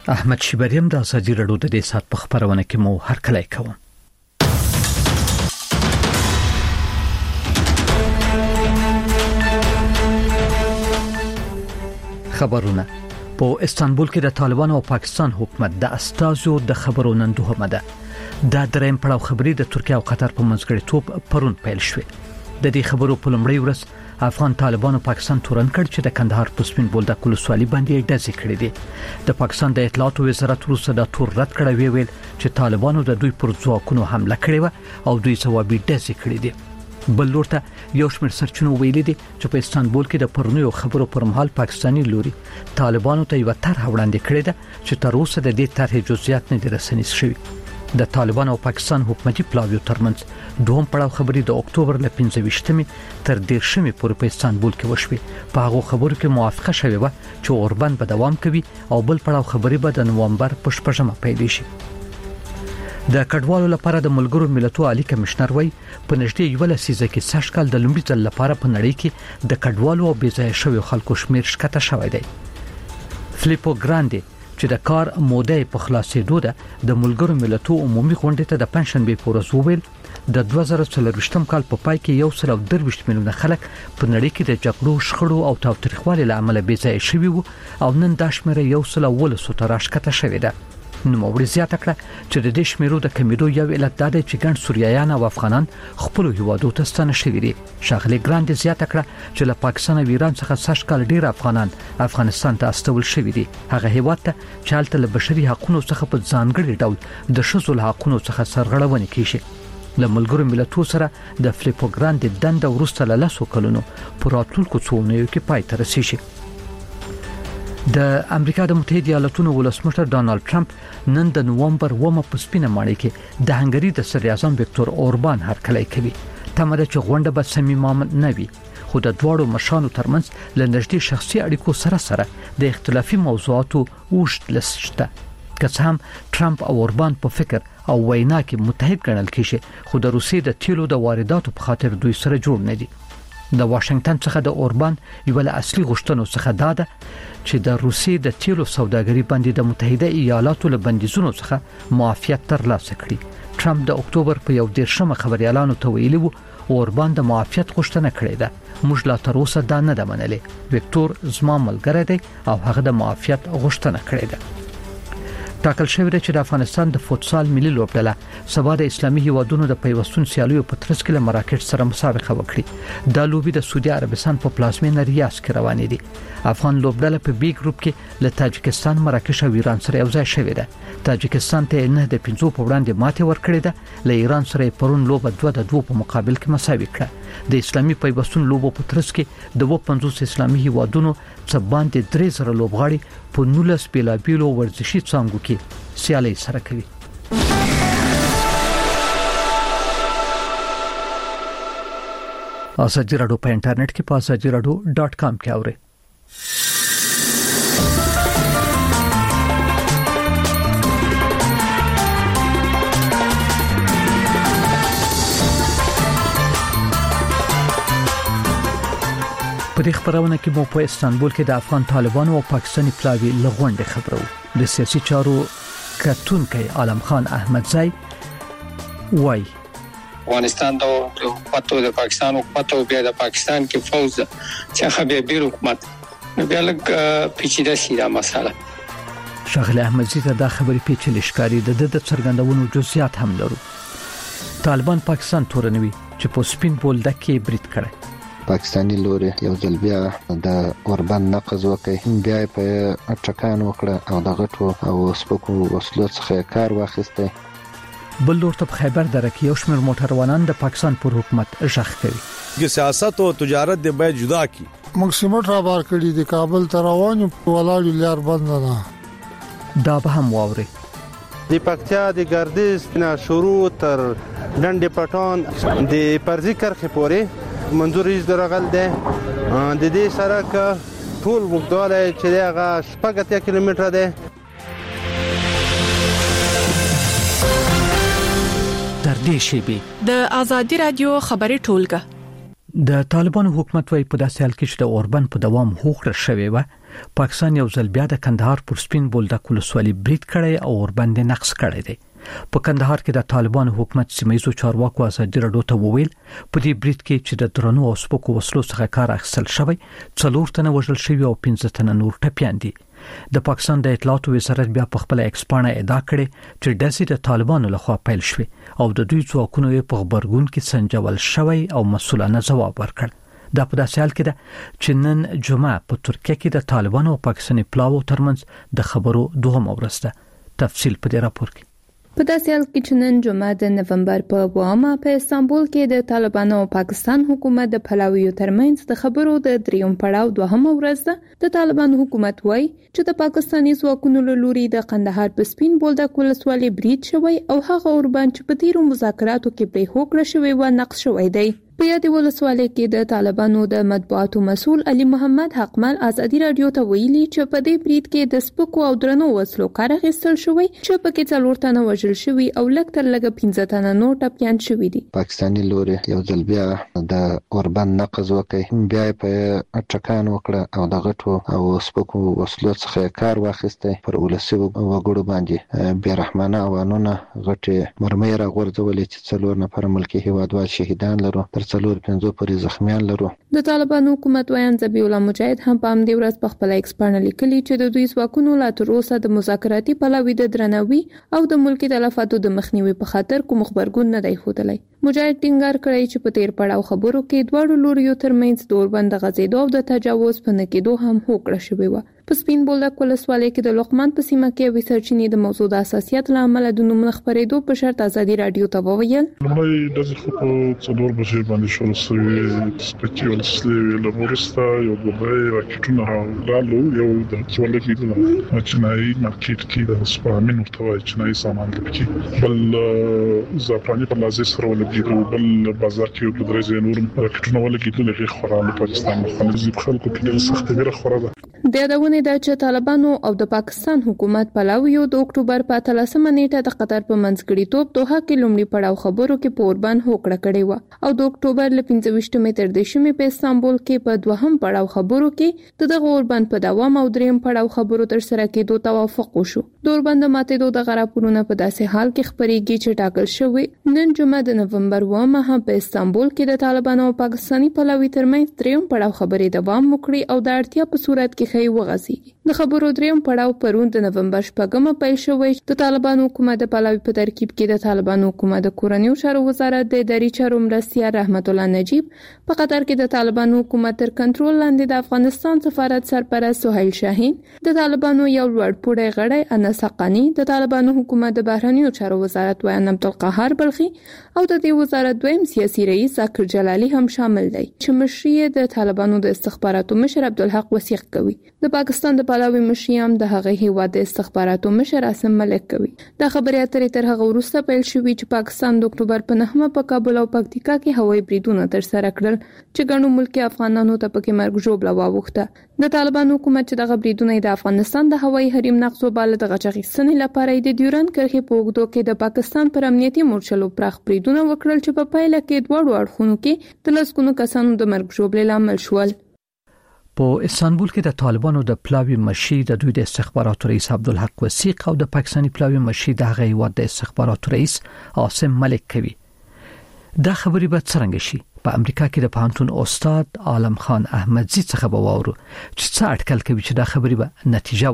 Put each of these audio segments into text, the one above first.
احمد شیبریم د ازادي رادیو د دې سات په خبرونه کې مو هرکلی کوم. خبرونه په استانبول کې د طالبانو او پاکستان حکومت د استازو د خبرو نندوهمه ده. دا درېم پړاو خبري د ترکیه او قطر په منځګړیتوب پرون پیل شوه. د دې خبرو په لومړۍ ورځ افغان طالبانو پاکستان تورن کړ چې د کندهار په سپین بولدک ولسوالۍ باندې ډزې کړې دي. د پاکستان د اطلاعاتو وزارت وروسته دا تور رد کړی ویل چې طالبانو د دوی پر ځواکونو حمله کړې و او دوی ځوابي ډزې کړې دي. بل لورته یو شمېر سرچینو ویلي دي چې په استانبول کې د پرونیو خبرو پر مهال پاکستاني لوري طالبانو ته یو طرح وړاندې کړې ده چې تر اوسه د دې طرحې جزئیات نه دي رسنیز شوي. د طالبانو او پاکستان حکومتي پلاویو ترمنځ دوهم پړاو خبري د اکتوبر ل 15مې تر 10مې پورې په استانبول کې وشوه. په هغه خبرو کې موافقه شوه و چې اوربان به دوام کوي او بل پړاو خبري به د نومبر په 8مه پیل شي. د کډوالو لپاره د ملګرو ملتونو عالی کمشنر وای په نږدې یو لسیزه کې سږ کال د لومړي ځل لپاره په نړۍ کې د کډوالو او بېځایه شویو خلکو شمیر ښکته شوی دی. فلیپو ګراندي چې د کار موده په خلاصېدو ده د ملګرو ملتونو عمومي غونډې ته د پنځشنبه په ورځ وویل د 2024 کال په پای کې 123 میلیونه خلک په نړۍ کې د جګړو شخړو او تاوتریخوالي لامل بېځایه شوي وو او نن دا شمېره 119 ته راښکته شوې ده. نوموړي زیاته کړه چې د دې شمیرو د کمیدو یو علت دا دی چې ګڼ سوریایان او افغانان خپل هیوادو ته ستنه شوي دي. ښاغلي ګراند زیاته کړه چې له پاکستان او ایران څخه سږ کال ډیر افغانان افغانستان ته استول شوي دي. هغه هیواد ته چې هلته له بشري حقوقو څخه په ځانګړي ډول د ښځو له حقوقو څخه سرغړونه کیږي. له ملګرو ملتونو سره د فلیپو ګراند دنده ورسته له 10 کلونو پر راتلونکو څوونیو کې پای ته رسیږي. د امریکا د متحده ایالاتونو ولسمشر ډانلډ ټرمپ نن د نومبر 1 په سپینه ماڼۍ کې د هنګری د صدر اعظم وکتور اوربان هرکلی کوي. تمره چې غونډه به صمیمانه نه وي خو د دواړو مشرانو ترمنځ له نږدې شخصي اړیکو سره د اختلافي موضوعاتو اوږد لست شته. که څه هم ټرمپ او اوربان په فکر او وینا کې متحد ګڼل کیږي خو د روسیې د تیلو د وارداتو په خاطر دوی سره جوړ نه دي. د واشنگټن څخه د اوربان یو له اصلي غوښتنو څخه دا ده چې د روسیې د تیلو سوداګري باندې د متحده ایالاتو له بندیزونو څخه معافیت ترلاسه کړي. ټرمپ د اکتوبر په 11مه خبري اعلان ته ویلي وو اوربان د معافیت غوښتنه کړې ده. موږ لا تر اوسه دا نه ده منلې. وکتور زما ملګری دی او هغه د معافیت غوښتنه کړې ده. ټاکل شوی دی چې د افغانستان د فوتسال ملي لوبډله سبا د اسلامي هیوادونو د پیوستون سیالیو په ترڅ کې له مراکش سره مسابقه وکړي. دا لوبي د سعودي عربستان په پلازمینه ریاض کې روانې دي. افغان لوبډله په بي ګروپ کې له تاجکستان، مراکش او ایران سره یوځای شوې ده. تاجکستان ته 9-5 په وړاندې ماته ورکړې ده. له ایران سره پرون لوبه 2-2 په مقابل کې مساوي کړه. د اسلامي پیوستون لوبو په ترڅ کې د 50 اسلامي هیوادونو څخه باندې 3000 لوبغاړي په 19 بیلابیلو ورزشي څانګو کې سیالي سره کوي. ازادي رادیو په انټرنیټ کې په azadiradio.com کې اورئ. په دې خبرونه کې مو په استانبول کې د افغان طالبانو او پاکستاني پلاوی لغونډه خبرو. د سیاسي چارو کتونکي عالم خان احمدزی وای افغانستان د حکومت د پاکستان حکومت او بیا د پاکستان کې فوج چې خبر بیر حکومت بیا لږ پیچیده سیده مسله. ښاغلی احمدزی ته دا خبرې پیچلې ښکاري. د څرګندونو جزئیات هم لرو. طالبان پاکستان تورنوي چې په سپین بولدک کې برید کړي. پاکستاني لوري یو ځل بیا د اوربان نقض وکړي، بیا په ټکان وکړه او د غټو او سپکو وسلو څخه کار واخیسته. بل لور ته خیبر دره کې یو شمېر موټروانان د پاکستان پر حکومت ژغ کوي. چې سیاست او تجارت د باید جدا کی. مکسیمټ را بار کړی د کابل ته روانو ولاړو لار بند نه. دا به هم واوري. د پکتیا د ګردیز نه شروع تر ډنډ پټان د پرزي کرخه پورې منظور یې درغل ده. د دې سړک ټول وګړي چې هغه 8 کیلومتره ده. در دې شیبي د ازادي رادیو خبري ټولګه د طالبانو حکومت وايي په داسې حال کې چې د اوربان په دوام هوکړه شوې و پاکستان یو ځل بیا د کندهار پر سپین بولدک ولسوالۍ برید کړی او ورباندې نقص کړی دی. په کندهار کې د طالبان حکومت سیمایي چارواکو ازادي راډیو ته وویل په دې برید کې چې د درنو او سپکو وسلو څخه کار اخیستل شوی 4 تنه وژل شوی او 15 تنه نور ټپیان دي. د پاکستان د اطلاعاتو وزارت بیا په خپل ایکس پاڼه ادعا کړې چې ډزې د طالبانو لخوا پیل شوې او د دوی ځواکونو په خبرګون کې سنجول شوی او مسؤلانه ځواب ورکړ. دا په داسې حال کې ده چې نن جمعه په ترکیه کې د طالبانو او پاکستاني پلاوو ترمنځ د خبرو دوهم ورځ ده. تفصیل په دې راپور کې. په داسې حال کې چې نن جمعه د نومبر په 2 په استانبول کې د طالبانو او پاکستان حکومت د پلاویو ترمنځ د خبرو د دریم پړاو دوهمه ورځ ده. د طالبانو حکومت وایي چې د پاکستاني ځواکونو له لوري د قندهار په سپین بولدک ولسوالۍ برید شوی او هغه اوربان چې په تیرو مذاکراتو کې پرې هوکړه شوی و نقض شوی دی. په یادې ولسوالۍ کې د طالبانو د مطبوعاتو مسؤل علي محمد حقمل ازادي راډیو ته ویلي چې په دې برید کې د سپکو او درنو وسلو کار اخیستل شوی چې په کې 4 تنه وژل شوی او لږ تر لږه 15 تنه نور ټپیان شوی دي. پاکستاني لوري یو ځل بیا د اوربان نقض وکړي، بیا په ټکان وکړه او د غټو او سپکو وسلو څخه کار واخیسته پر ولسی وګړو باندې بیا رحمانه اوانونه غټي مرمۍ را غورځولې چې 4 نفر ملکی هیوادوال شهیدان لرو، تر 4-5 پورې زخمیان لرو. د طالبانو حکومت وایي ذبیح الله مجاهد هم په همدې ورځ په خپل ایکس پاڼه لیکلي چې د دوی ځواکونو لا تر اوسه د مذاکراتي پلاوي د درناوي او د ملکی تلفاتو د مخنیوي په خاطر کوم خبرګون نه دی ښودلی. مجاهد ټینګار کړی چې په تیر پړاو خبرو کې دواړو لوریو ترمنځ د اوربند غځېدو او د تجاوز په نکېدو هم هوکړه شوې وه. په سپین بولدک ولسوالۍ کې د لقمان په سیمه کې وی سرچینې د موضوع د حساسیت له امله د نوم خبرېدو په شرط ازادي راډیو ته وویل. لومړی د خپل څلور بجې باندې شروع شوې سپکي ولسلې له ورسته یو دوه راکټونه رالو یو د څولګي د چنای مارکیټ کې د سپامین ورته چنای سامان لکه بل زعفراني په لازم سره ولګي بل بازار کې په درځي نور راکټونه ولګي د خورانو پاکستان مخالف خلکو کې سخت ډیره خوره ده. د یادونه ده چې طالبانو او د پاکستان حکومت پلاویو د اکتوبر په 13مه نیټه د قطر په منځګړیتوب دوحه کې لومړی پړاو خبرو کې په اوربان هوکړه کړې و او د اکتوبر ل 15 تر 10 په استانبول کې په دوهم پړاو خبرو کې د اوربان په دوام او دریم پړاو خبرو تر سره کېدو توافق وشو. د اوربان د ماتېدو د غراپورونه په داسې حال کې خبرېږي چې ټاکل شوی نن جمعه د نومبر 2 په استانبول کې د طالبانو او پاکستاني پلاوي ترمنځ دریم پړاو خبرې دوام وکړي او د اړتیا په صورت کې وغځيږي. د خبرو دریم پړاو پرون د نومبر 8 پیل شوی. د طالبانو حکومت د پلاوي په ترکیب کې د طالبانو حکومت د کورنیو چارو وزارت د اداري چارو مرستیال رحمت الله نجیب، په قطر کې د طالبانو حکومت تر کنټرول لاندې د افغانستان سفارت سرپرست سهیل شاهین، د طالبانو یو لوړپوړی غړی انس حقانی، د طالبانو حکومت د بهرنیو چارو وزارت ویان عبدالقهار بلخي او د دې وزارت دویم سیاسي رئیس ذاکر جلالی هم شامل دی چې مشري د طالبانو د استخباراتو مشر عبدالحق وثیق کوي. د پاکستان د پلاوي مشري هم د هغه هیواد د استخباراتو مشر عاصم ملک کوي. دا خبرې اترې تر هغه وروسته پیل شوې چې پاکستان د اکتوبر په 9 په کابل او پکتیکا کې هوایي بریدونه تر سره کړل چې ګڼو ملکی افغانانو ته پکې مرګ ژوبله واوښته. د طالبانو حکومت چې د بریدونه د افغانستان د هوایي حریم نقض وباله د غچغیستنې لپاره د ډیورن کرښې په اوږدو کې د پاکستان پر امنیتي مورچلو پراخ بریدونه وکړل چې په پایله کې دواړو اړخونو کې د لسګونو کسانو د مرګ ژوبلې لامل شول. په استانبول کې د طالبانو د پلاوي مشي د دوی د استخباراتو رئیس عبدالحق وثیق او د پاکستاني پلاوي مشي د هغه هیواد د استخباراتو رئیس عاصم ملک کوي. دا خبرې به څنګه شي؟ په امریکا کې د پوهنتون استاد عالم خان احمدزي څخه به واورو چې څه اټکل کوي چې دا خبرې به نتیجه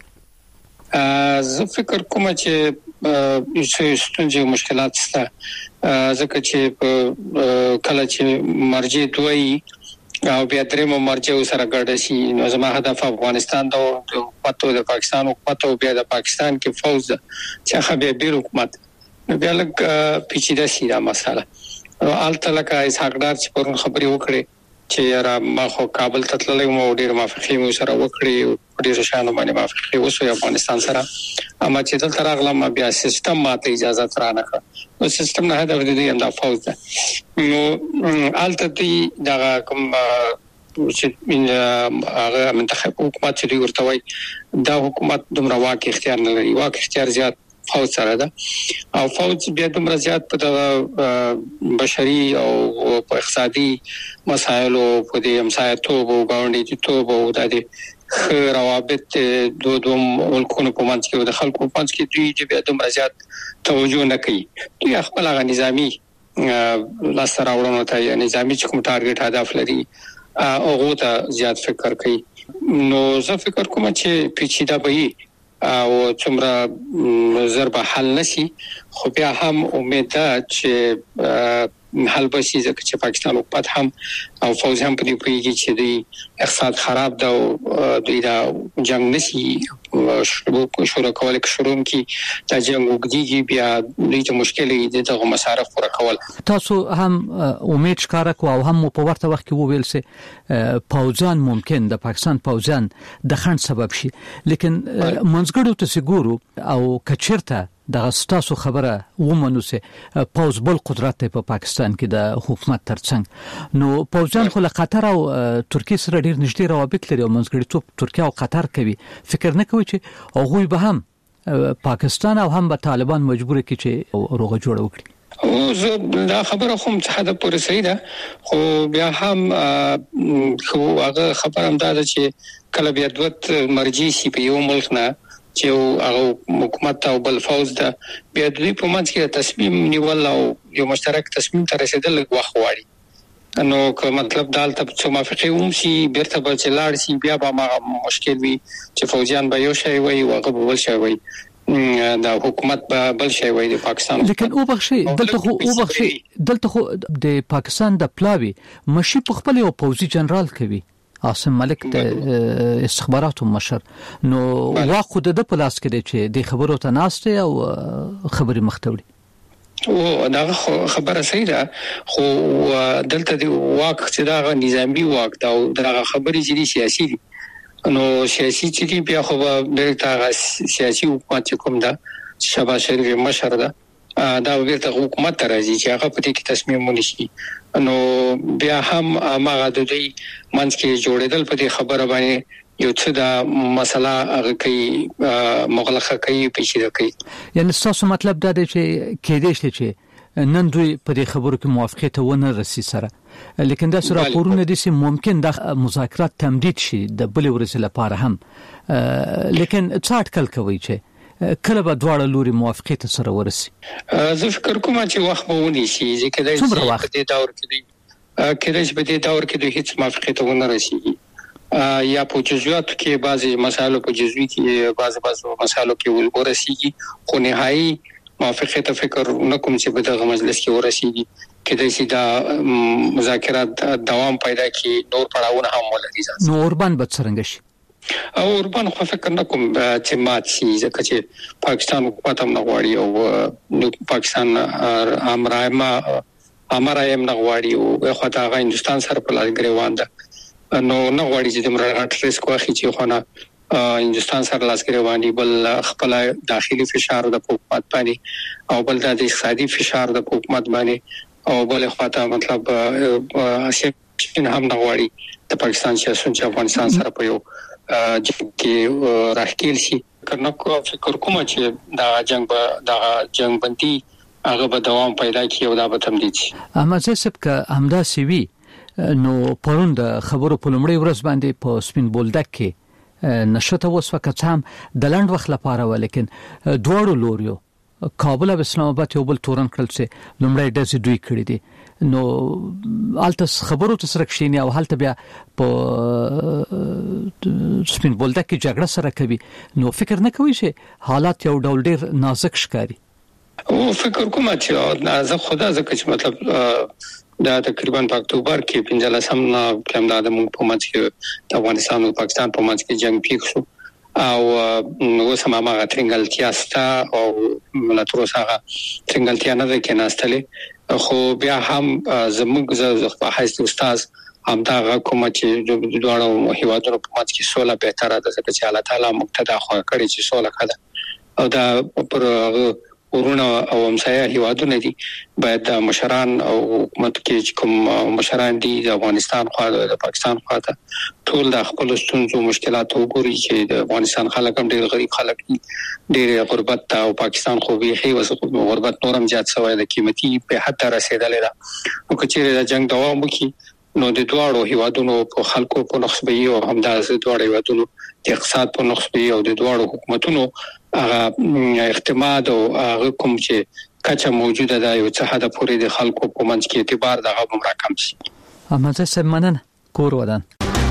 ورکړي. زه فکر کوم چې ستونزې او مشکلات شته، ځکه چې کله چې مرجع دوی او بیا درېمو مرجع سره ګډ شي نو زما هدف افغانستان د حکومت د پاکستان حکومت او بیا د پاکستان کې فوج چې خبره بیر حکومت بیا لکه پیچیده شي دا مسله. البته لکه اسحاقدار چې پرون خبرې وکړي چې را ما خو کابل ته تللی مو ډیر موافقې مو سره وکړي ډیر شانو باندې موافقې وسو افغانستان سره، اما چې دلته راغلم بیا سیستم ماته اجازه ترانه کړ او سیستم نه هدف دې هم د فوج ده. نو البته دې دا کوم چې هغه منتخب حکومت چې ورته وای دا حکومت دومره واک اختیار نه لري، واک اختیار زیات فوج سره ده او فوج بیا د مرزيات په بشري او اقتصادي مسایلو په دې همسایتوب او ګاونډیتوب او د روابط دوه ملکونو په منځ کې د خلکو په منځ کې دوی بیا د مرزيات توجه نه کوي دوی خپل نظامی لاس راوړنو ته یا نظامی کوم ټارګټ هدف لري هغه ته زیات فکر کوي نو زه فکر کوم چې پیچیده به او څومره ضرب حل نشي خو بیا هم امید ده چې حل بشي ځکه چې پاکستان حکومت هم او فوج هم په دې پیږي چې د اقتصاد خراب ده او د جنگ نشي شروع کول کی د جنگ وګړي بیا د مشکلې دغه مصارف پوره کول تاسو هم امید ښکارا کو او هم په ورته وخت کې وویل سي پوځان ممکن د پاکستان پوځان د خند سبب شي لیکن منځګړو ته سګورو او کچرته د غستاسو خبره ومنو سي پوز بل قدرت په پاکستان کې د حکومت ترڅنګ نو پوزان خو له قطر او ترکیه سره ډیر نږدې روابط لري او منځګړیتوب ترکیه او قطر کوي فکر نه کوي چې هغه به هم پاکستان او هم به طالبان مجبور کړي چې روغه جوړ وکړي او زه دا خبره کوم چې حدا پورې صحیح ده خو بیا هم خو هغه خبره هم ده چې کله بیا دوت مرجع شي په یو ملک نه چې هغه حکومت او بل فوج ده بیا دوی په منځ کې تصمیم نیول او یو مشترک تصمیم ته رسیدل وخت غواړي نو که مطلب دالته څه موافقه ومشي بیرته به چلاړ شي بیا به ما مشکل وي چې فوجیان به یو شی وي او هغه بل شی وي دا حکومت به بل شی وي د پاکستان لیکن او بخشي دلته خو د پاکستان د پلاوی مشي په خپل یو پوځي جنرال کوي عاصم ملک د استخباراتو مشر نو واخو د پلاس کې چې د خبرو ته ناشته او خبري مختوړي او دا خبره صحیح ده خو دلته د واک چې دا نظامی واک دا خبري جدي سیاسي دي نو سیاسي چې بیا خو ډیرته سیاسي حکومت کوم ده شباز شریف مشر ده دا ورته حکومت راځي چې هغه په دې کې تصمیم ونیسي نو بیا هم هغه د دې منځ کې جوړېدل په دې خبره باندې یو څه دا مسله هغه کوي مغلقه کوي پیچیده کوي یعنی تاسو مطلب دا دی چې کېدې شي چې نن دوی په دې خبرو کې موافقه ته ونه رسي سره لیکن دا سره راپورونه دي چې ممکن د مذاکرات تمدید شي د بل ورسې لپاره هم لیکن څه اټکل کوي چې کله به دواړه لوري موافقه ته سره ورسي زه فکر کوم چې وخت به ونیسي ځکه د دې دور کې د هیڅ موافقه ته ونه رسیږي یا په جزئیاتو کې بعضي مسایلو په جزئي کې بعضي مسایلو کې ورسیږي خو نهایي موافقه ته فکر نه کوم چې په دغه مجلس کې ورسیږي کله چې دا مذاکرات دوام پیدا کړي نور پړاوونه هم ولري نو اوربان به څنګه شي او اوربان خو فکر نه کوم چې مات شي ځکه چې پاکستان حکومت هم نه غواړي او پاکستان امرایم نه غواړي او خو دا هندستان سره په لاس ګریوان ده نو نه غواړي چې د مرغټ ریسک واخلي چې خو نه هندستان سره لاس ګریوان دي بل خپل داخلي فشار د حکومت باندې او بل د اقتصادي فشار د حکومت باندې او بل خو ته مطلب اسیم هم نه غواړي د پاکستان سیاست چې افغانستان سره په یو چې راخیل شي کنه کو فکر کوم چې دا جنگ بندي هغه به دوام پیدا کړي او دا به تمدید شي احمد صاحب که همدا سی وی نو پرون د خبرو په لومړي ورځ باندې په سپین بولدک کې نشته وسوکه هم د لاند وخت لپاره ولیکن دوړو لوريو کابل او اسلام آباد یو بل تورن کړل چې لومړی د دوی کړی دي نو التس خبرو ته سره کښینی او حالت بیا په سپین بولدک کې جګړه سره کوي نو فکر نه کوي چې حالات یو ډول ډیر نازک ښکاري او فکر کوم چې نازک خدا ځکه چې مطلب دا تقریبا په اکتوبر کې 15 سم کوم دا د موږ په منځ کې د افغانستان او پاکستان په منځ کې جنگ پیښ شو او نو سم ما ترنګلتیا ستا او ملاتروسه ترنګلتیا نه ده کې ناستلې خو بیا هم زموږ په حیث استاد هم دا کوم چې د دوه هیوادونو په منځ کې سوله بهتره ده ځکه چې الله تعالی مقتدا خو کړی چې سوله کړه او دا پر ورونه او همسایه هیوادونه دي باید د مشران او حکومت کې کوم مشران دي د افغانستان خوا د پاکستان خوا ته ټول د خپل ستونزو مشکلات وګوري چې د افغانستان خلک هم ډېر غریب خلک دي ډېر غربت او پاکستان خو به هي وسه غربت نورم زیات شوی د قیمتي په حد رسیدلې ده او کچېره د جنگ دوام وکړي نو د دواړو هیوادونو په خلکو په نقصبي او همداسې دواړو هیوادونو د اقتصاد په نقصبي او د دواړو حکومتونو هغه اعتماد او هغه کوم چې کچا موجوده ده یو څه حد پورې د خلکو په منځ کې اعتبار دغه عمر کم شي. امازه سمنن کور ودان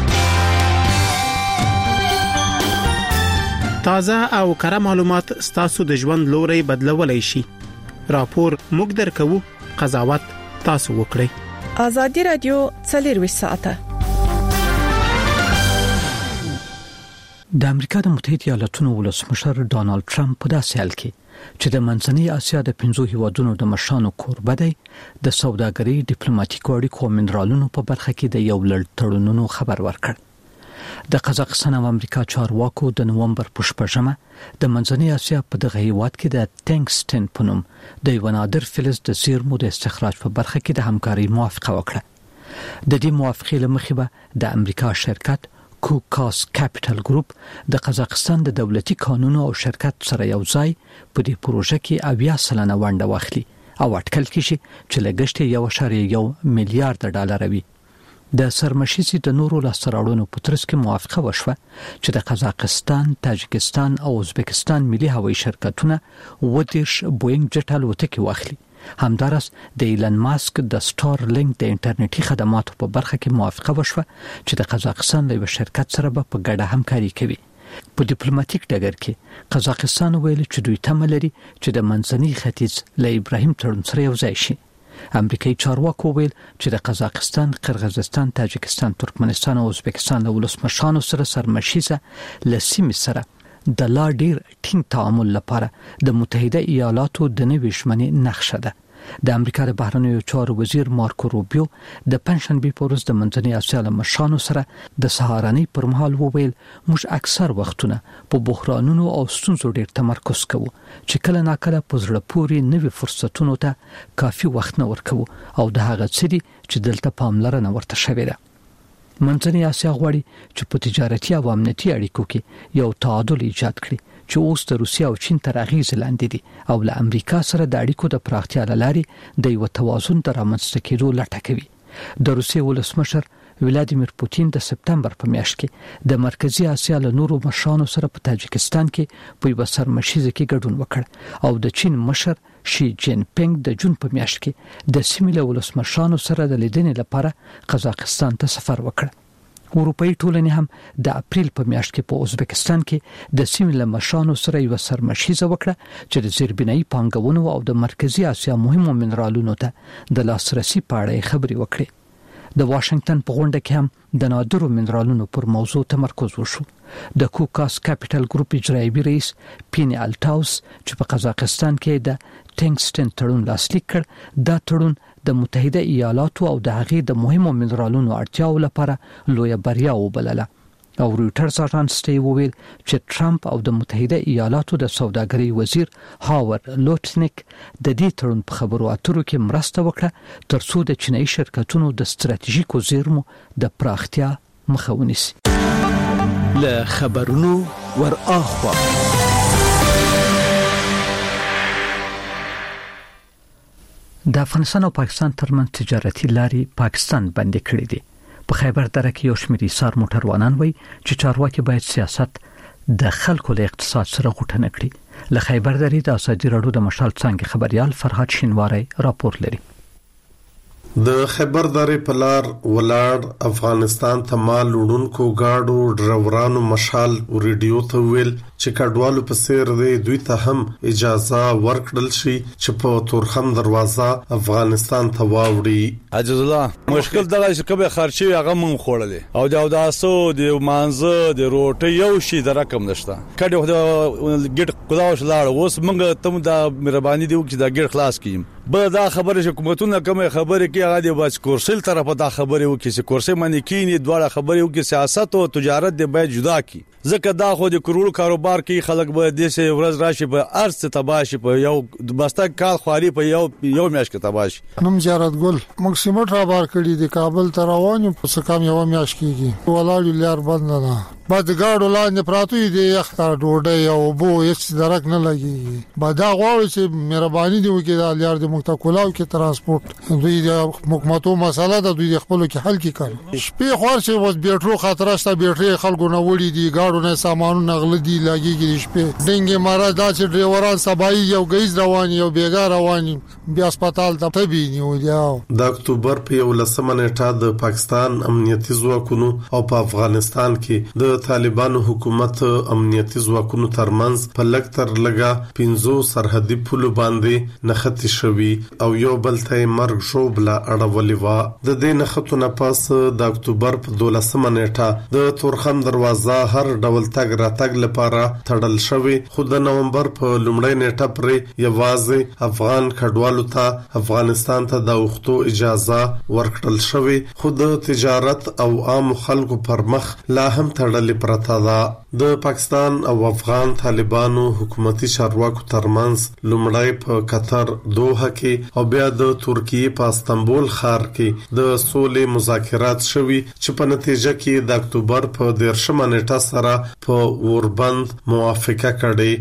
تازه او کره معلومات ستاسو د ژوند لوري بدلولای شي. راپور موږ درکو، قضاوت تاسو وکړئ. آزادی رادیو 24 ساعته. د امریکا د متحده ایالاتونو ولسمشر ډانلډ ټرمپ په داسې حال کې چې د منځنۍ اسیا د 15 هیوادونو د مشرانو کوربه دی د سوداګرۍ ډیپلوماټیکو اړیکو او منرالونو په برخه کې د یو لړ تړونونو خبر ورکړ. د قزاقستان او امریکا چارواکو د نومبر په شپږمه د منځنۍ اسیا په دغه هیواد کې د ټنګسټن په نوم د یو نادر فلز د زیرمو د استخراج په برخه کې د همکاري موافقه وکړه. د دې موافقې لمخې به د امریکا شرکت کوکاس کاپټل ګروپ د قزاقستان د دولتي قانونو او شرکت سره یو ځای په دې پروژه کې 80% ونډه واخلي او اټکل کیږي چې لګښت 1.1 میلیارډ ډالر وي. د سرمشيسي د نورو لاستراړونو په ترڅ کې موافقه وشوه چې د قزاقستان، تاجکستان او ازبکستان ملي هوایي شرکتونه ودیش بوینګ جټ الوتکې واخلي. همدارس د ایلن ماسک د سټار لینک د انټرنیټي خدماتو په برخه کې موافقه وشوه چې د قزاقستان له شرکت سره په ګډه همکاري کوي. په ډیپلوماټیک ډګر کې قزاقستان ویل چې دوی تمه لري چې د منځني ختیځ له ابراهیم تړون سره یو ځای شي. امریکایي چارواکو ویل چې د قزاقستان، قرغیزستان، تاجکستان، ترکمنستان او ازبکستان له ولسمشرانو سره سرمشيزه لسیمه سره د لا ډیر ټینګ تعامل لپاره د متحده ایالاتو د نوي ژمنې نقشه ده. د امریکا د بهرنیو چارو وزیر مارکو روبیو د پنځشنبه په ورځ د منځنۍ اسیا له مشرانو سره د سهارنۍ پر مهال وویل موږ اکثر وختونه په بحرانونو او ستونزو ډیر تمرکز کوو چې کله ناکله په زړه پورې نوي فرصتونو ته کافي وخت نه ورکوو او د هغه څه دي چې دلته پاملرنه ورته شوې ده. منځنۍ اسیا غواړي چې په تجارتي او امنیتي اړیکو کې یو تعادل ایجاد کړي چې اوس د روسیا او چین تر اغیز لاندې دي او له امریکا سره د اړیکو د پراختیا لارې د یو توازن تر رامنځته کېدو لټه کوي. د روسیې ولسمشر ولادیمیر پوتین د سپتمبر په میاشت کې د مرکزی اسیا له نورو مشرانو سره په تاجکستان کې په یو سرمشيزه کې ګډون وکړ او د چین مشر شي جین پینګ د جون په میاشت کې د سیمې له ولسمشرانو سره د لیدنې لپاره قزاقستان ته سفر وکړ. اروپאי ټولنې هم د اپریل په میاشت کې په ازبکستان کې د سیمې له مشرانو سره یو سرمشيزه وکړه چې د زیربنایي پانګونو او د مرکزی اسیا مهمو منرالونو ته د لاسرسي په اړه خبرې وکړي. د واشنگټن په غونډه کې هم د نادرو منرالونو پر موضوع تمرکز وشو. د کوکاس کاپټل ګروپ اجرایي رئیس پین الټاوس چې په قزاقستان کې د ټنګسټن تړون لاسلیک کړ، دا تړون د متحده ایالاتو او د هغې د مهمو منرالونو اړتیاو لپاره لویه بریا وبلله. او رويټرز اژانس وویل چې ټرمپ او د متحده ایالاتو د سوداګرۍ وزیر هاورد لوټنیک د دې تړون په خبرو اترو کې مرسته وکړه ترڅو د چینایي شرکتونو د ستراتیژیکو زیرمو د پراختیا مخه ونیسي. له خبرونو ور اخوا د افغانستان او پاکستان ترمنځ تجارتي لارې پاکستان بندي کړې دي. په خیبر دره کې یو شمېر ایثار موټروانان وایي چې چارواکي باید سیاست د خلکو له اقتصاد سره غوټه نه کړي. له خیبر درې د ازادي راډیو د مشال څنګه خبريال فرهاد شینواری راپور لري. د خیبر درې په لار ولاړ افغانستان ته مال وړونکو گاډو ډرایورانو مشال ریډیو ته ویل چې کډوالو په سیر دی دوی ته هم اجازه ورکړل شي چې په تورخم دروازه افغانستان ته واوړي. عجز الله مشکل دغه چې کبه خرچي هغه مونږ خوړلې او د اوداسو د مانزه د روټي یو شي د رقم نشته کډه د ګټ خداوش لاړ اوس مونږ تم د مهرباني دی چې دا ګټ خلاص کیم به دا خبره حکومتونه کومه خبره کې هغه د بچ کورسل طرفه دا خبره وکي چې کورسه باندې کینی دواړه خبره وکي سیاست او تجارت د باید جدا کی ځکه دا خو د کروڑ کاروبار کې خلک به د سه ورځ راشي په ارث تباشي په یو بسته کال خواري په یو میاش کې تباشي. نوم جارت ګل مکسیمټ را بار کړی د کابل تر روانو په سکام یو میاش کېږي ولاړ لار بند نه بعد ګاډو لاندې پراتوي د یخته ډوډۍ او بو هیڅ درک نه لګي بعد دا غواړي چې مهرباني دی وکړي د لار د مختکولاو کې ترانسپورت دوی د حکومتو مسله د دوی خپل کې حل کړي شپې خور چې وس بیټرو خطر شته بیټري خلکو نه وړي دي ګاډو نه سامانونه غلدي لګيږي شپې ډنګي مراد دا چې ډرایوران سبای یو غیز رواني یو بیګا رواني بیا هسپتال ته تبي نیو د اکتوبر په 11 نیټه د پاکستان امنیتي ځواکونو او په افغانستان کې د طالبانو حکومت امنیتي ځواکونو ترمنځ په لکتر لګا 15 سرحدي پولو باندې نختی شوی او یو بل ته مرګ شوبلا اړولې و د دې نختونه پاس د اکتوبر په 12 نیټه د تورخم دروازه هر ډول تګ راتګ لپاره تړل شوی خو د نومبر په لومړۍ نیټه پر یوازې افغان کډوالو ته افغانستان ته د وختو اجازه ورکړل شوی خو د تجارت او عام خلکو پر مخ لا هم تړل پرتا ده. د پاکستان او افغان طالبانو حکومتي چارواکو ترمنځ لومړی په قطر دوحه کې او بیا د ترکیه په استانبول ښار کې د سولې مذاکرات شوي چې په نتیجه کې د اکتوبر په 13 نیټه سره په اوربند موافقه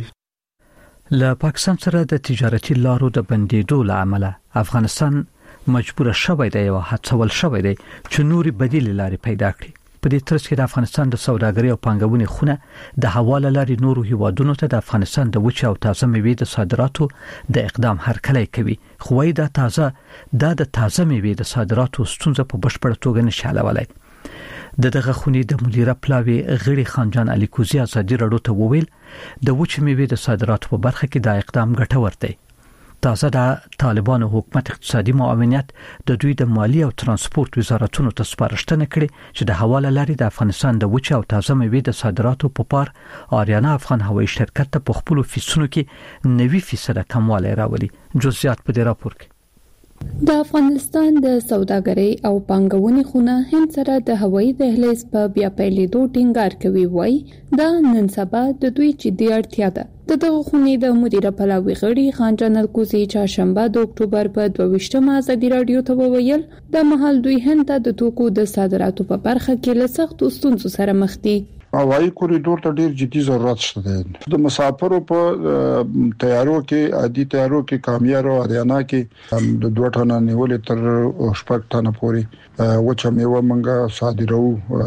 کړې. له پاکستان سره د تجارتي لارو د بندیدو لامل افغانستان مجبور شوی دی او هڅول شوی دی چې نوري بدیل لارې پیدا کړي. په دې ترڅ کې د افغانستان د سوداګرۍ او پانګونې خونه د حواله لارې نورو هیوادونو ته د افغانستان د وچه او تازه میوې د صادراتو د اقدام هرکلی کوي خو وايي د تازه میوې د صادراتو ستونزه په بشپړه توګه نشي حلولای. دغه خونې د مدیره پلاوی غړي خانجان علي کوزي ازادي رادیو ته وویل د وچه میوې د صادراتو په برخه کې د اقدام ګټور دی. تازه د طالبانو حکومت اقتصادي معاونت د دوی د مالی او ترانسپورت وزارتونو ته سپارښتنه کړې چې د حواله لارې د افغانستان د وچه او تازه میوې د صادراتو په پار آریانا افغان هوایي شرکت ته په خپل فیسونو کې 90% کموالی راولي. جزئیات په دې راپور کې. د افغانستان د سوداګرۍ او پانګونې خونه هند سره د هوایي دهلیز په بیا پیلېدو ټینګار کوي وای دا نن سبا د دوی جدي اړتیا ده. دغه خونې د مدیره پلاوی غړي خانجان الکوزي چهارشنبه د اکتوبر په 22 ازادي رادیو ته وویل د محل دوی هند ته د توکو د صادراتو په برخه کې له سختو ستونزو سره مخ دي. هوایي کوریډور ته ډیر جدي ضرورت شته د مسافرو په تیارو کې عادي تیارو کې کامیار او اریانا کې د 2 ټنه نیولې تر 6 ټنه پورې وچه میوه منګه صادرو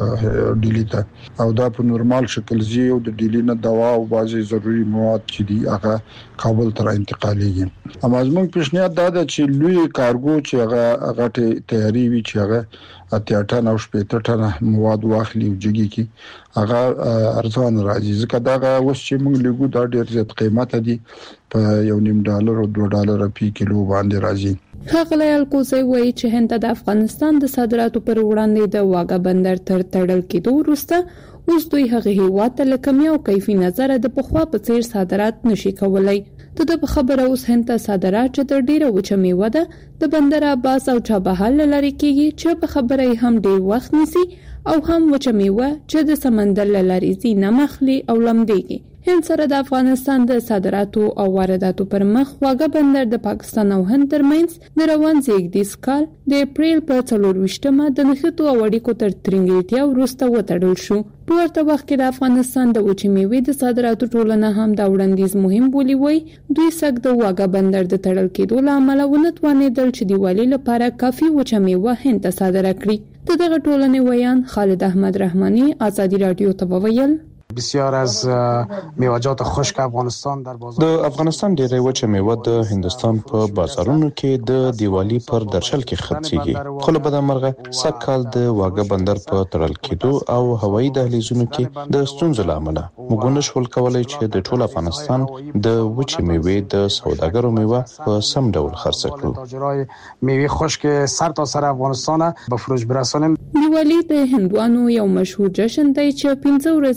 ډیلی ته او دا په نورمال شکل زی او د ډیلی نه دوا او بعضي ضروري مواد چې دي هغه کابل ته انتقالېږي. امازمن پیشنهاد دا ده چې لوی کارګو چې هغه غټه تیاری وي چې هغه 8 ټنه او 15 ټنه مواد واخلي او جګي کې هغه ارزان راځي ځکه دا اوس چې موږ لګو دا ډیر زیات قیمت دي په $1.5 او $2 په کیلو باندې راځي. هغه الکوزي وایي چې هند د افغانستان د صادراتو پر وړاندې د واګا بندر تر تړل کېدو وروسته اوس دوی هغه هیواد ته لکمي او کیفي نظر د پخوا په څیر صادرات نشي کولای. د خبره اوس هند ته صادرات چې تر ډیره وچه میوه ده د بندر عباس او چابهار لاري کېږي چې په خبره هم ډیر وخت نیسي او هم وچه میوه چې د سمندر لاري زی نه مخلي او لمدېږي. هند سره د افغانستان د صادراتو او وارداتو پر مخ واګا بندر د پاکستان او هند ترمنځ د روان زیږدیز کال د اپریل په 24مه د نښتو او اړیکو تر ترنګېټیا وروسته وتړل شو. په ورته وخت کې د افغانستان د وچې میوې د صادراتو ټولنه هم دا وړاندیز مهم بولي وای دوی سګ د واګا بندر د تړل کېدو لامل ونتوانېدل چې دیوالي لپاره کافي وچه میوه هند ته صادره کړي. دغه ټولنې ویان خالد احمد رحماني ازادي رادیو ته وویل بسیار از میوه‌جات خشک افغانستان در بازار د افغانستان ډیری وچه میوه د هندستان په بازارونو کې د دیوالي پر درشل کې خرڅيږي. خو له بده مرغه سکهال د واګا بندر په تړل کېدو او هوایي دهلیزونو کې د ستونزو لامل موږ نشول کولای چې د ټول افغانستان د وچه میوه د سوداګرو میوه په سم ډول خرڅ کړو. میوه خشک سر تا سر افغانستان به فروش برسانیم. دیوالی د هندوانو یو مشهور جشن دی چې 15 ورځې دوام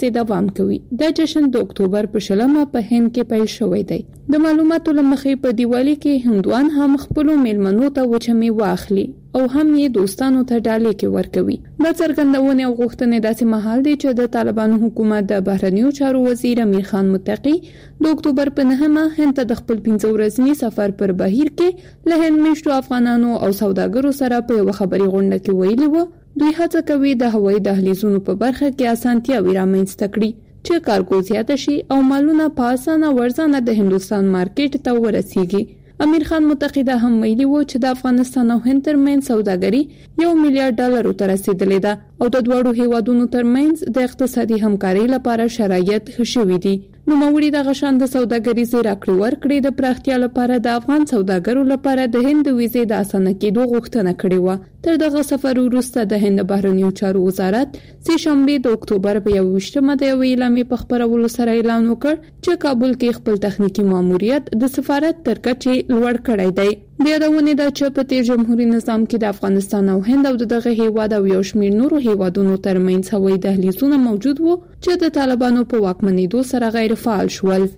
احترام کوي. دا جشن د اکتوبر په 20 په هند کې پیل شوی دی. د معلوماتو لمخې په دیوالی کې هندوان هم خپل میلمنو ته وچمي واخلي او هم یې دوستانو ته ډالۍ کې ورکوي. دا څرګندونه او غوښتنې داسې مهال دي چې د طالبانو حکومت د بهرنیو چارو وزیر امیر خان متقی د اکتوبر په 9 هند ته د خپل 15 ورځني سفر پر بهیر کې له هند میشتو افغانانو او سوداګرو سره په یو خبري غونډه کې ویلي وو دوی هڅه کوي د هوایي دهلیزونو په برخه کې اسانتیاوي رامنځته کړي چې کارګو زیاته شي او مالونه په اسانه ورځنه د هندستان مارکیټ ته ورسیږي. امیر خان متقی دا هم ویلي وو چې د افغانستان او هند ترمنځ سوداګري $1 میلیارډ ته رسیدلې ده او د دوړو هیوادونو ترمنځ د اقتصادي همکارۍ لپاره شرایط ښه شوي دي. نو موري د غشان د سوداګریزي راکړې ورکړې د پراختیا لپاره د افغان سوداګرو لپاره د هند ویزې د اسانه کېدو غوښتنه کړې و. تر دغه سفر وروسته د هند بهرنیو چارو وزارت سه شنبه د اکتوبر په 21مه د اعلامیې په خبرولو سره اعلان وکړ چې کابل کې خپل تخنیکی ماموریت د سفارت تر کچې لوړ کړی دی. د یادونه ده چې په تیر جمهوریت نظام کې د افغانستان او هند او دغه هیواد او یو شمېر نورو هیوادونو ترمنځ هوایي دهلیزونه موجود وو چې د طالبانو په واکمنېدو سره غیر فعال شول.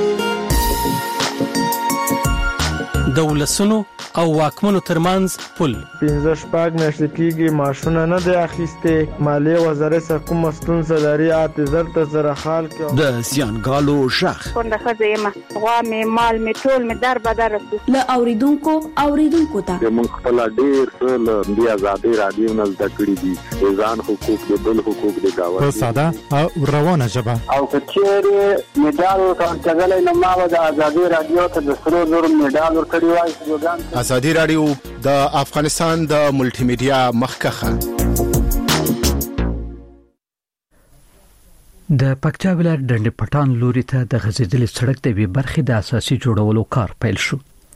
د ولسونو او واکمنو ترمنځ پل 15 میاشتې کېږي معاشونه نه دی اخیسته. مالیه وزارت څخه کوم ستونزه لري اعتذار ته زره حال کې د زیانګالو شخ څنګه خزه غوا مې مال مې ټول مې در بدر له اوریدونکو ته موږ خپل ډیر ټول د آزادۍ رادیو نه زده کړی دي ځان حقوق د بل حقوق د گاوه په ساده او روانه ژبه او کچېره میډال ورکړل نو ما د آزادۍ رادیو ته د سرو زر میډال ورکړی وای. آزادی رادیو د افغانستان د ملټي میډیا مخکخه. د پکتیا ولایت ډنډ پټان لوري ته د غزیدلې سړک د وی برخې د اساسي جوړولو کار پیل شو.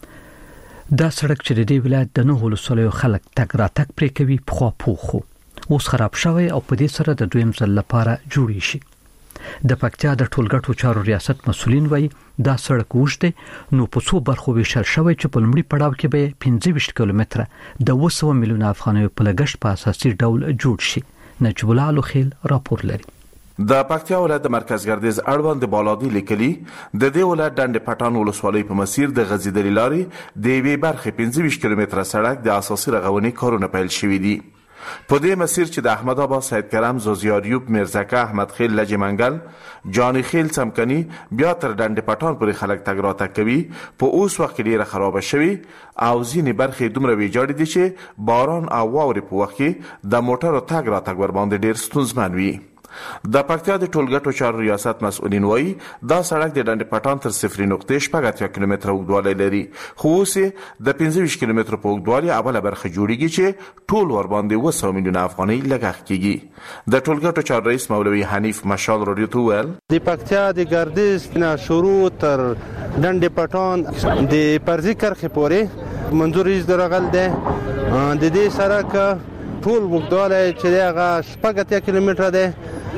دا سړک چې د دې ولایت د نوو ولسوالیو خلک تک راتک پرې کوي په خوا پوخو اوس خراب شوی او په دې سره د دویم ځل لپاره جوړی شي. د پکتیا د ټولګټو چارو ریاست مسولین وایي دا سړک وشته نو په څو برخو ویشل شوی چې په لومړي پړاو کې به 25 کیلومتره د 200 میلیونه افغانیو په لګښت په اساسي ډول جوړ شي. نجیب الله لوخیل راپور لري. د پکتیا ولایت د مرکز ګردیز اړوند بالادی لیکلي د دې ولایت ډنډ پټان ولسوالۍ په مسیر د غزیدلې لارې د وی برخه 25 کیلومتره سړک د اساسي رغونې کارونه پیل شوي دي. په دې مسیر چې د احمد آباد سید کرم زوزیاریوب میرزکه احمد خیل لجی منګل جانی خیل څمکني بیا تر ډنډ پټان پورې خلک تګ راتګ کوي په اوس وخت کې ډیره خراب شوی او ځینې برخې دومره ویجاړې دي چې باران او واورې په وخت کې د موټرو تګ راتګ ور باندې ډیر ستونزمن وي. د پکتیا د ټولګټو چارو ریاست مسؤلین وایي دا سړک د ډنډ پټان تر 0.8 کیلومتره اوږدوالی لري خو اوس د 25 کیلومتره په اوږدوالي اوله برخه جوړیږي چې ټول ور باندې 200 میلیونه افغانۍ لګښت کیږي. د ټولګټو چارو رئیس مولوي حنیف مشال رادیو ته ویل د پکتیا د ګردیز نه شروع تر ډنډ پټان د پرزي کرخې پورې منځوري درغل ده. د دې سړک ټول اوږدوالی چې هغه 8 کیلومتره ده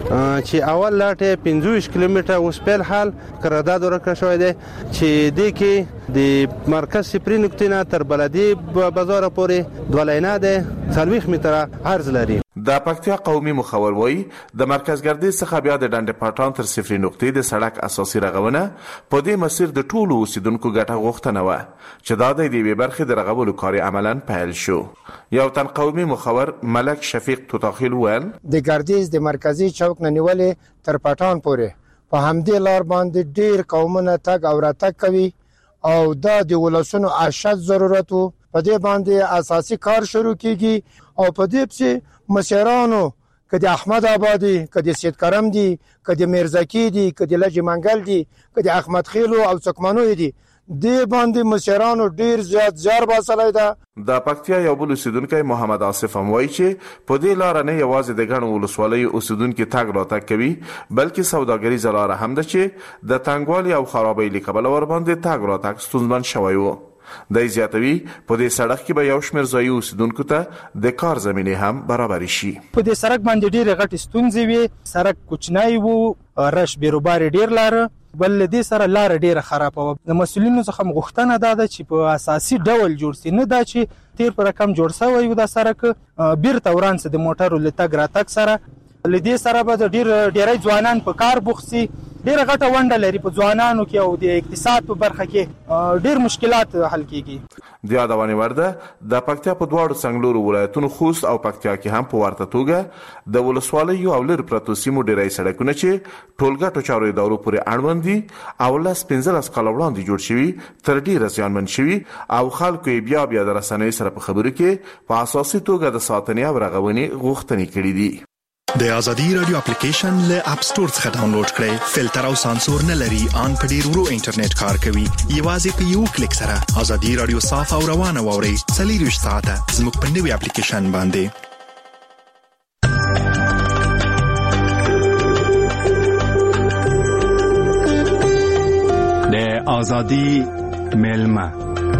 چې اول لاټه 25 کیلومتره اوس په حال قرارداد ورکړ شوی دی چې د کې د مرکز سپری نقطې نه تر بلدي بازار پورې دولینه ده 40 متره عرض لري. د پکتیا قومي مخور وایي د مرکز ګردیز څخه بیا د ډنډ پټان تر 0 نقطې د سړک اساسي رغونه په دې مسیر د ټولو اوسیدونکو ګټه غوښتنه و چې دا د دې برخې د رغولو کار عملاً پیل شو. یو تن قومي مخور ملک شفیق توتاخیل ویل د ګردیز د مرکزی چوک نه نیولې تر پټان پورې په همدې لار باندې ډیر قومونه تګ او راتګ کوي او دا د ولسونو اشد ضرورت وو. په دې باندې اساسي کار شروع کیږي او په دې چې مسیرانو کدی احمد آبادی کدی سید کرم دی کدی میرزکی دی کدی لجی منګل دی کدی احمد خیلو او څکمنو دی د باندې مسیرانو ډیر زیات زیار باسلای ده. د پکتیا یو بل اوسیدونکو محمد آصف هم وایي چې په دې لار نه یوازې د غنو ولسوالۍ اوسیدونکو تګ راتګ کوي بلکې سوداګریزه لار هم ده چې د تنګوالي او خرابۍ لیکبل ور باندې تګ راتګ ستونزمن شوی وو. د زیاتوي په دې سړک کې به یو شمېر ځایي اوسیدونکو ته د کار زمینه هم برابر شي. په دې سړک باندې ډېر غټ ستونزې وي. سړک کوچنی وو رش بیروبار ډېر لار بل دې سره لار ډېره خراب و. د مسولینو څخه غوښتنه ده چې په اساسي ډول جوړ شي نه دا چې تیر پر رقم جوړ شوی و د سړک بیرته ورانس د موټرو لتګ راتګ سره لدې سره به ډېری ځوانان په کار بوخت شي. ډېره غټه ونډه لري په ځوانانو کې او د اقتصاد په برخه کې ډېر مشکلات حل کیږي. د یادونې وړ ده د پکتیا په دواړو څنګلورو ولایتونو خوست او پکتیا کې هم په ورته توګه د ولسوالیو او لر پرتو سیمو ډېری سړکونه چې ټولګټو چارو ادارو پورې اړوند دي او 15 کال وړاندې جوړ شوي تر ډېره زیانمن شوي او خلکو یې بیا د رسنیو سره په خبرو کې په اساسي توګه د ساتنې او رغونې غوښتنې کړې دي. د ازادي رادیو اپلیکیشن له اپ ستور څخه ډاونلوډ کړئ. فلټر او سانسور نه لري، ان په ډیر ورو انټرنیټ کار کوي. یوازې په یو کلیک سره ازادي رادیو صاف او روانه واورئ. 24 ساعته زموږ په نوي اپلیکیشن باندې. د ازادي ملما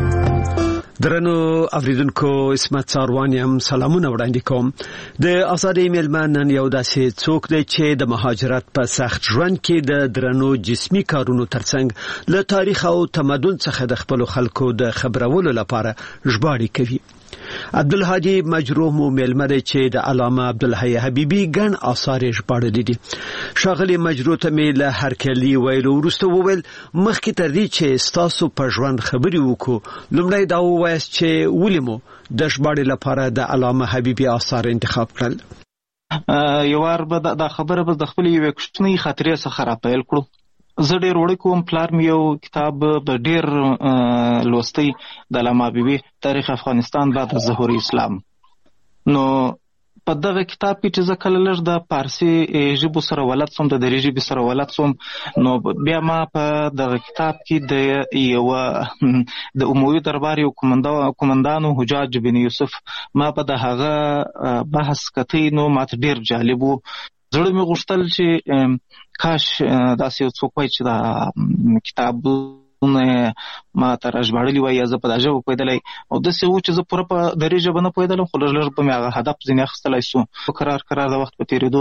درنو اوریدونکو، اسمت ساروانیم سلامونه وړاندې کوم. د ازادي ملما نن یو داسې څوک دی چې د مهاجرت په سخت ژوند کې د درنو جسمي کارونو ترڅنګ له تاریخ او تمدن څخه د خپل خلکو د خبرولو لپاره ژباړې کوي. عبدالهادي مجروح مو ملما دی چې د علامه عبدالحی حبیبی ګڼ آثار ژباړلي دي. ښاغلي مجروح ته مې له هرکلي ویلو وروسته وویل مخکې تر دې چې ستاسو په ژوند خبرې وکړو لومړی دا ووایاست چې ولې مو د ژباړې لپاره د علامه حبیبی آثار انتخاب کړل. یو وار به دا خبره به د خپل یو کوچنی خاطرې څخه راپیل کړو. زه ډېر وړوکی کوم، پلار مې یو کتاب به ډېر لوستی د علامه حبیبي تاریخ افغانستان بعد از ظهور اسلام. نو په دغه کتاب کې چې زه کله لږ د فارسي ژبو سره ولد سوم، د دري ژبې سره ولد سوم، نو بیا ما په دغه کتاب کې د یو د اموي دربار یو قومندانو حجاج بن یوسف ما په د هغه بحث کتی، نو ماته ډېر جالب و. زړه مې غوښتل چې کاش داسې یو څوک وای چې دا کتابونه ما ته راژباړلي وای یا زه په دا ژبه پوهېدلی، او داسې و چې زه پوره په دري ژبه نه پوهېدلم، خو لږ لږ به مې هغه هدف ځینې اخیستلی سو. کرار د وخت په تېرېدو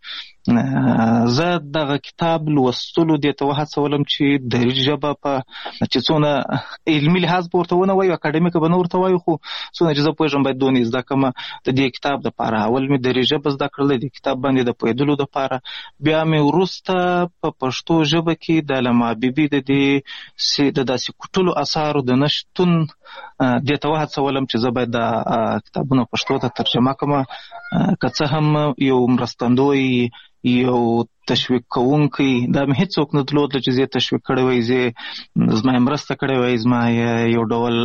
باندې زه دغه کتاب لوستلو دې ته وهڅولم چې دري ژبه په چې څونه علمي لحاظ به ورته ونه وایو، اکاډمیکه به نه ورته وایو، خو څونه چې زه پوهېږم باید دونې زده کړم د دې کتاب دپاره. اول مې دري ژبه زده کړله د کتاب باندې د پوهېدلو دپاره، بیا مې وروسته په پښتو ژبه کې د علامه حبیبي د داسې کوټلو اثارو د نه شتون دې ته وهڅولم چې زه باید دا کتابونه پښتو ته ترجمه کړم. که څه هم یو مرستندوی یو تشویق کوونکی دا مې هیڅوک نه درلود چې زه تشویق کړی وای، زما مرسته کړی وای، زما یو ډول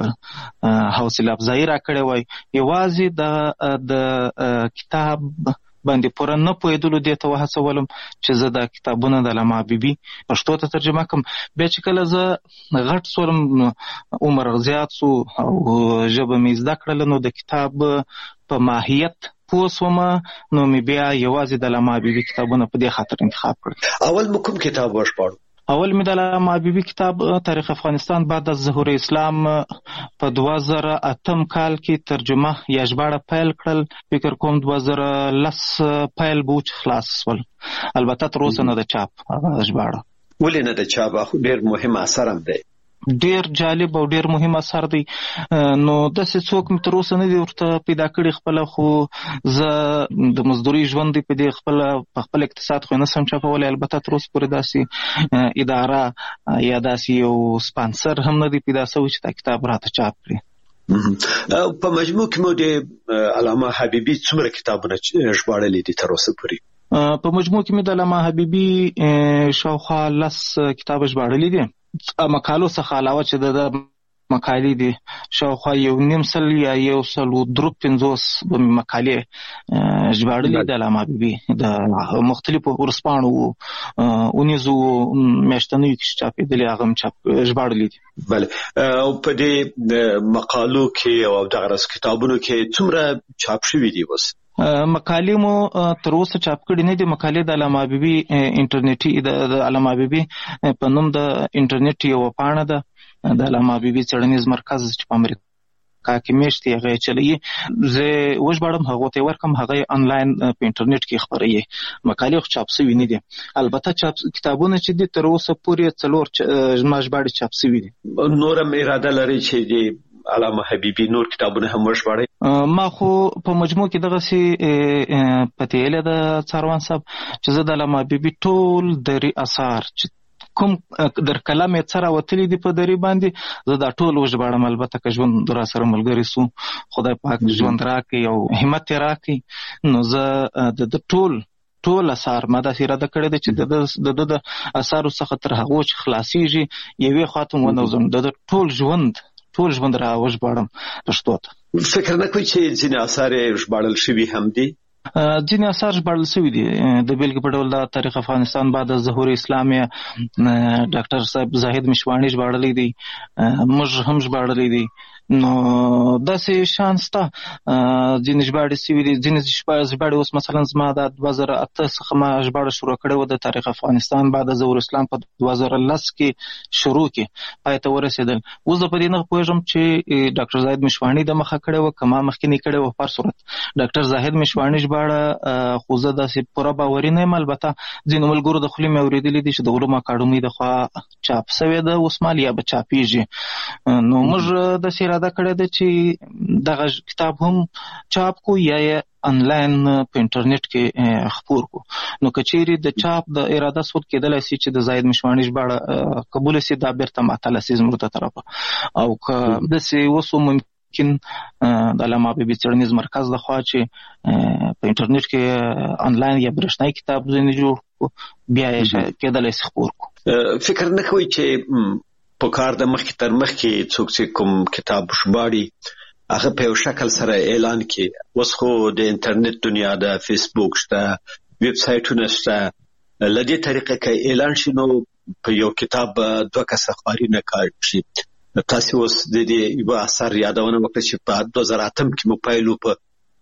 حوصله افزایي را کړی وای. یوازې د کتاب باندې پوره نه پوهېدلو دې ته وهڅولم چې زه دا کتابونه د علامه حبیبي پښتو ته ترجمه کړم. بیا چې کله زه غټ سولم، عمر زیات سو او ژبه مې زده کړله، نو د کتاب په ماهیت پوه سوم، نو مې بیا یوازې د علامه حبیبي کتابونه په دې خاطر انتخاب کړل. اول مو کوم کتاب وژباړو؟ اول مې د علامه حبیبي کتاب تاریخ افغانستان بعد از ظهور اسلام په 2008 کال کې ترجمه یا ژباړه پیل کړل. فکر کوم 2010 پیل به چې خلاص شول. البته تر اوسه نه د چاپ هغه ژباړه. ولې نه د چاپ؟ ډېر مهم اثر هم دی، ډېر جالب او ډېر مهم اثر دی. نو داسې څوک مې تر اوسه نه دی ورته پیدا کړی خپله، خو زه د مزدوري ژوند دی په دې په خپل اقتصاد خو نه سم چاپولی. البته تر اوسه پورې داسې اداره یا داسې یو سپانسر هم نه دی پیدا شوی چې دا کتاب راته چاپ کړي. په مجموع کې مو د علامه حبیبي څومره کتابونه ژباړلي دي تر اوسه پورې؟ په مجموع کې مې د علامه حبیبي شاوخوا 10 کتاب ژباړلي دي. مقالو څخه علاوه چې د مقالې دي شاوخوا 1.5 یا 150 مقالې ژباړلي د علامه حبیبي د مختلفو ورځپاڼو اونیزو میاشتنیو کې چاپېدلي هغه هم ژباړلي دي. بله، او په دې مقالو کې او دغه کتابونو کې څومره چاپ شوي دي اوس؟ مقالې مو تر اوسه چاپ کړي نه دي. مقالې د علامه حبیبي انټرنیټي د علامه حبیبي په نوم د انټرنیټ یو پاڼه ده، د علامه حبیبي څېړنیز مرکز چې په امریکا کې میشت هغه چلوي. زه وژباړم، هغه ته ورکم، هغه انلاین په انټرنیټ کې خپروي. مقالې خو چاپ شوي نه دي. البته کتابونه چې دي تر اوسه پورې 4 ژباړې چاپ شوي دي. نورم اراده لري چې علامه حبیبي نور کتابونه هم وژباړئ؟ ما خو په مجموع کې دغسې پته یې د څاروان صاحب چې زه د علامه حبیبي ټول دري اثار چې کوم در کلام یې څه راوتلي دي په دري باندې زه دا ټول وژباړم. البته که ژوند راسره ملګري سو خدای پاک ژوند راکړي او همت یې راکړي نو زه د ټول اثار ما داسې اراده کړې ده چې د اثارو څخه تر هغو چې خلاصېږي یوې خواته ونوځم د ټول ژوند را وژباړم پښتو ته. فکر نه کوئ چې ځینې اثار یې ژباړل شوي هم دي؟ ځینې اثار ژباړل شوي دي. د بیلګې په ډول د تاریخ افغانستان بعد از ظهور اسلام یې ډاکټر صاحب زاهد مشواڼي ژباړلی دی، موږ هم ژباړلی دی. نو داسې شان شته ځینې ژباړې شوي دي، ځینې ژباړې اوس مثلا زما د 2008 څخه ما ژباړه شروع کړې وه د تاریخ افغانستان بعد از ظهور اسلام په 2010 کې شروع کې پای ته ورسېدل. اوس زه په دې نه پوهېږم چې ډاکټر زاهد مشواڼي دمخه کړې وه که ما مخکې کړې وه. په هر صورت ډاکټر زاهد مشواڼي ژباړه خو زه داسې پوره باوري نه یم. البته ځینو ملګرو د خولې مې اورېدلي دي چې د علومو اکاډمۍ د خوا چاپ شوی ده، اوس مال یا به چاپېږي. نو موږ داسې اراده کړې ده چې دغه کتاب هم چاپ کو یا یې انلاین په انټرنیټ کې خپور کو. نو که چیرې د چاپ د اراده صورت کېدلی شي چې د زاهد مشواڼي ژباړه قبوله شي دا بیرته معطله شي زموږ ته طرفه، او که داسې اوس ممکن د علامه حبیبي څېړنیز مرکز لخوا چې په انټرنیټ کې انلاین یا برېښنایي کتاب ځینې جوړ کو بیا یې کېدلی شي خپور کو. فکر نه کوئ چې په کار د مخکې تر مخکې څوک چې کوم کتاب ژباړي هغه په یو شکل سره اعلان کړي؟ اوس خو د انټرنیټ دنیا د فیسبوک شته، ویب سایټونه شته، له دې طریقې که اعلان شي نو په یو کتاب 2 کسه خواري نه کار شي. تاسو اوس د دې یو اثر یادونه وکړه چې په 2008 کې مو پایلو په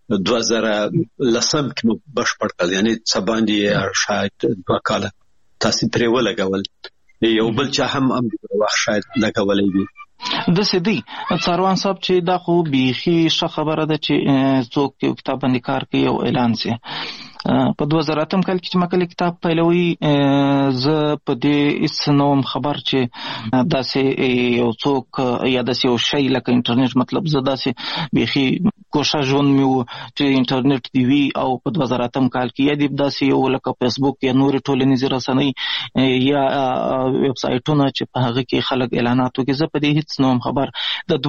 2010 کې مو بشپړ کړل، یعنی څه باندې شاید 2 کاله تاسو پرې ولګول. یو بل چا هم وخت شاید لګولی وي. داسې دی څاروان صاحب چې دا خو بیخي ښه خبره ده چې څوک یو کتاب باندې کار کوي او اعلان شي. په 2008 کال کې چې ما کله کتاب پیلوي زه په دې هېڅ نه وم خبر چې داسې یو څوک یا داسې یو شی لکه انټرنیټ، مطلب زه داسې بیخي کوښښ ژوند مې و چې انټرنیټ دې وي او په 2008 کال کې یا دې داسې یو لکه فیسبوک یا نورې ټولنیزې رسنۍ یا ویب سایټونه چې په هغه کې خلک اعلانات وکړي، زه په دې هېڅ نه وم خبر. د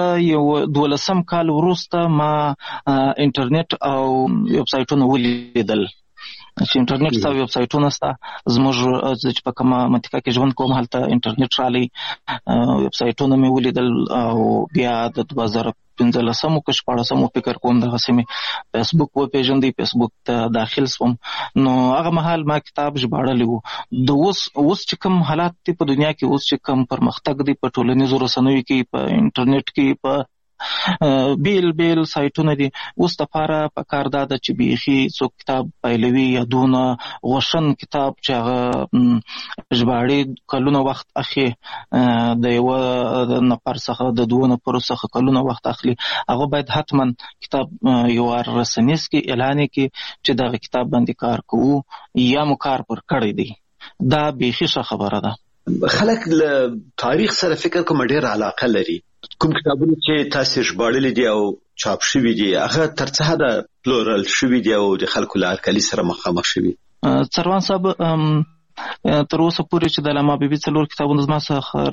2012 کال وروسته ما انټرنیټ او ویب سایټونه ولیدل چې انټرنیټ ستا ویب سایټونه ستا زموږ چې په کومه منطقه کې ژوند کوم هلته انټرنیټ رالی، ویب سایټونه مې ولیدل او بیا د 2015 که 14 فکر کوم دغسې مې فیسبوک وپېژندی، فیسبوک ته داخل شوم. نو هغه مهال ما کتاب ژباړلی و. د اوس چې کوم حالات دي په دنیا کې، اوس چې کوم پرمختګ دی په ټولنیزو رسنیو کې، په انټرنیټ کې، په بیل سایټونه دي، اوس دپاره په کار دا ده چې بیخي څوک کتاب پیلوي یا دونه غوښن کتاب چې هغه ژباړي کلونه وخت اخلي، د یوه نفر څخه د 2 نفرو څخه کلونه وخت اخلي، هغه باید حتما کتاب یو رسنیز کې اعلان کړي چې دغه کتاب باندې کار کوو یا مو کار پر کړی دی. دا بیخي ښه خبره ده. خلک له تاریخ سره فکر کوم ډېر علاقه لري. کوم کتابونه چې تاسو ژباړلي دي او چاپ شوي دي هغه تر څه حده پلورل شوي دي او د خلکو له هرکلي سره مخامخ شوي؟ څاروان صاحب تر اوسه پورې چې د علامه حبیبي 4 کتابونه زما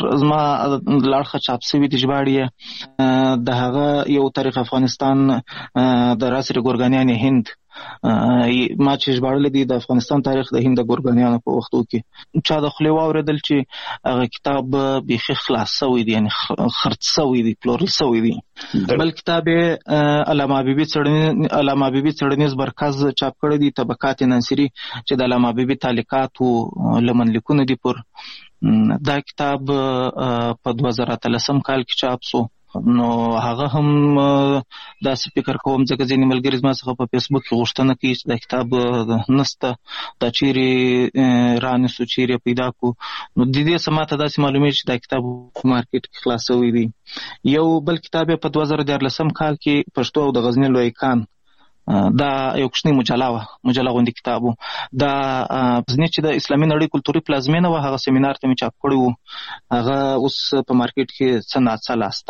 له اړخه چاپ شوي دي ژباړي د هغه یو تاریخ افغانستان د راسر ګورګانیان هند ما چې ژباړلی دی، د افغانستان تاریخ د هند د ګورګانیانو په وختو کې چا د خولې واورېدل چې هغه کتاب بیخي خلاص شوی دی، یعنی خرڅ شوی دی، پلورل شوی دی. بل کتاب علامه حبیبي څېړنیز مرکز چاپ کړی دی، طبقات ناصري، چې د علامه حبیبي تعلیقاتو لمنلیکونه دي پر. دا کتاب په 2013 کال کې چاپ شو. نو هغه هم داسې فکر کوم ځکه ځینې ملګري زما څخه په فیسبوک کې غوښتنه کوي چې دا کتاب نسته، دا چیرې رانیسو، چیرې پیدا کو. نو د دې څه ماته داسې معلومېږي چې دا کتاب په مارکیټ کې خلاص شوی دی. یو بل کتاب په 2014 کال کې پښتو او د غزني لویکان، دا یو کوچنی مجله غوندې کتاب و. دا غزني چې د اسلامي نړۍ کلتوري پلازمینه وه، هغه سیمینار ته مې چاپ کړی و. هغه اوس په مارکیټ کې څه ناڅه لاسته.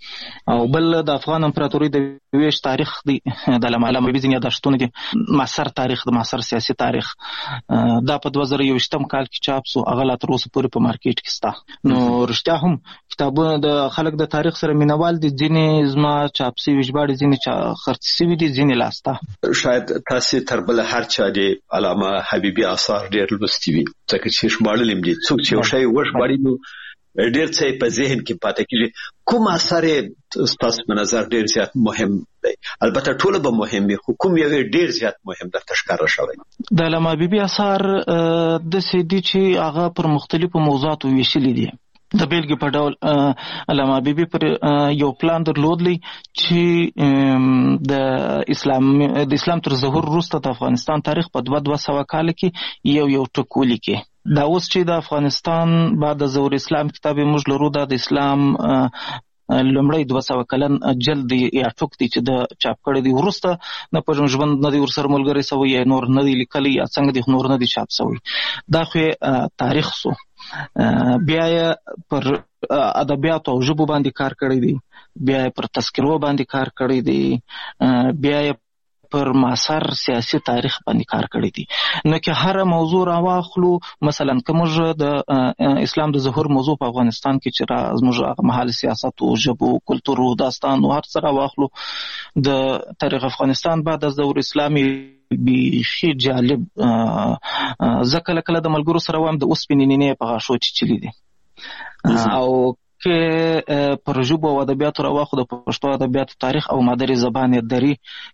او بل د افغان امپراتوري د ویش تاریخ دی د علامه حبیبي ځینې یادښتونه دي. معاصر تاریخ د معاصر سیاسي تاریخ دا په 2021 کال کې چاپ سو، هغه لا تر اوسه پورې په مارکیټ کې شته. نو رښتیا هم کتابونه د خلک د تاریخ سره مینوال دي، ځینې زما چاپ شوي ژباړې ځینې خرڅ شوي دي، ځینې لاسته. شاید تاسو تر بل هر چا د علامه حبیبي آثار ډېر لوستي وي، ځکه چې ژباړل دي. څوک چې یو شی وژباړي نو ډېر څه په ذهن کې پاتې کیږي. کوم اثر تاسو په نظر ډېر زیات مهم دی؟ البته ټول به مهم وي، خو کوم یو ډېر زیات مهم درته ښکاره شوی؟ د علامه حبیبي آثار داسې دي چې هغه پر مختلفو موضوعاتو ویشلي دي. د بیلګې په ډول علامه حبیبي پر یو پلان درلودلی چې د اسلام تر ظهور وروسته د افغانستان تاریخ په 200 کال کې یو ټک ولیکي. دا اوس چې د افغانستان بعد د ظهور اسلام کتاب موږ لرو، دا د اسلام لومړی 200 کلن جلد یا ټوک دی چې د چاپ کړی دی، وروسته نه پوهېږم ژوند نه دی ورسره ملګری شوی یا نور نه دی لیکلی یا څنګه دی نور نه دی چاپ شوی. دا خو تاریخ سو. بیا یې پر ادبیاتو او ژبو باندې کار کړی دی، بیا یې پر تذکرو باندې کار کړی دی، بیا یې پر معاصر سیاسي تاریخ باندې کار کړی دی. نو که هر موضوع راواخلو، مثلا که موږ د اسلام د ظهور موضوع په افغانستان کې چې زموږ مهال سیاست او ژبو کلتور او داستان او هر څه راواخلو، د تاریخ افغانستان بعد از ظهور اسلامي بیخي جالب. زه کله کله د ملګرو سره وایم د اوسپنې نینې په غاښو چیچلي دي. او که پر ژبو او ادبیاتو راواخو، د پښتو ادبیاتو تاریخ او مادري زبان دري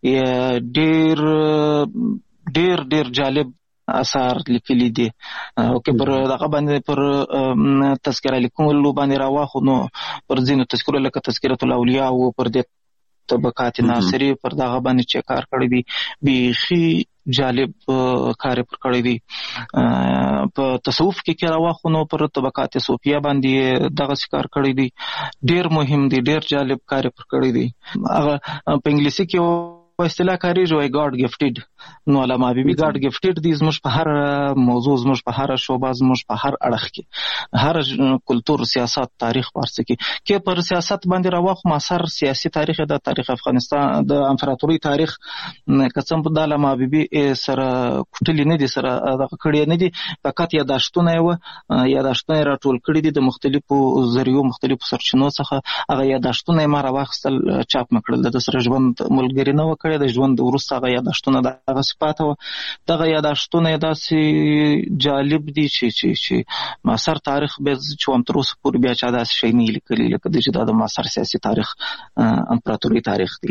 ډېر جالب اثار لیکلي دي. او که پر دغه باندې پر تذکره لیکلو باندې راواخو، نو پر ځینو تذکرو لکه تذکرة الاولیاء او پر دې طبقات ناصری پر دغه باندې چې کار کړی دی، بیخي جالب کار پر کړی دی. په تصوف کې راواخو، نو پر طبقات صوفیه باندې دغه کار کړی دی، ډېر مهم دی، ډېر جالب کار پر کړی دی. هغه په انګلیسي کې په اصطلاح کاریږي وای ګاډ ګفټډ. نو علامه حبیبي ګاډ ګفټډ دی زموږ په هر موضوع، زموږ په هر شعبه، زموږ په هر اړخ کې، هر کلتور، سیاست، تاریخ ورڅ کې پر سیاست باندې راواخو. معاصر سیاسي تاریخ د تاریخ افغانستان د امپراتوري تاریخ قسم په علامه حبیبي سره کوټلی نه دي، سره دغه کړی نه دي، فقط یاداشتونه راټول کړي دي د مختلفو ذریعو، مختلفو سرچینو څخه. هغه یاداشتونه ما راواخیستل، چاپ مکړل. د سره ژوند ملګری نه وکړي، د ژوند وروسته هغه یاداشتونه دغه صفات و. دغه یاداشتونه داسې جالب دي چې معاصر تاریخ به چې هم تر اوسه پورې بیا چا داسې شی نه لیکلي لکه د چې دا د معاصر سیاسي تاریخ امپراتوري تاریخ دی.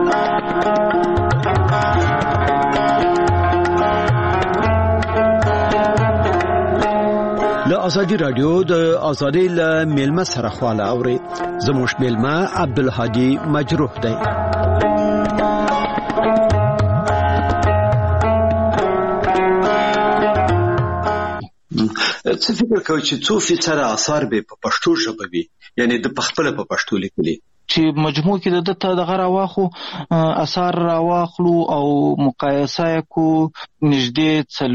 له ازادي رادیو د ازادي له میلمه سره خواله اوري. زموږ میلمه عبدالهادي مجروح دی. څه فکر کوي چې څو فیصد آثار به په پښتو ژبه وي، یعنی د پخپله په پښتو لیکلي؟ چې مجموع کې د دغه راواخو آثار راواخلو او مقایسه کو، نږدې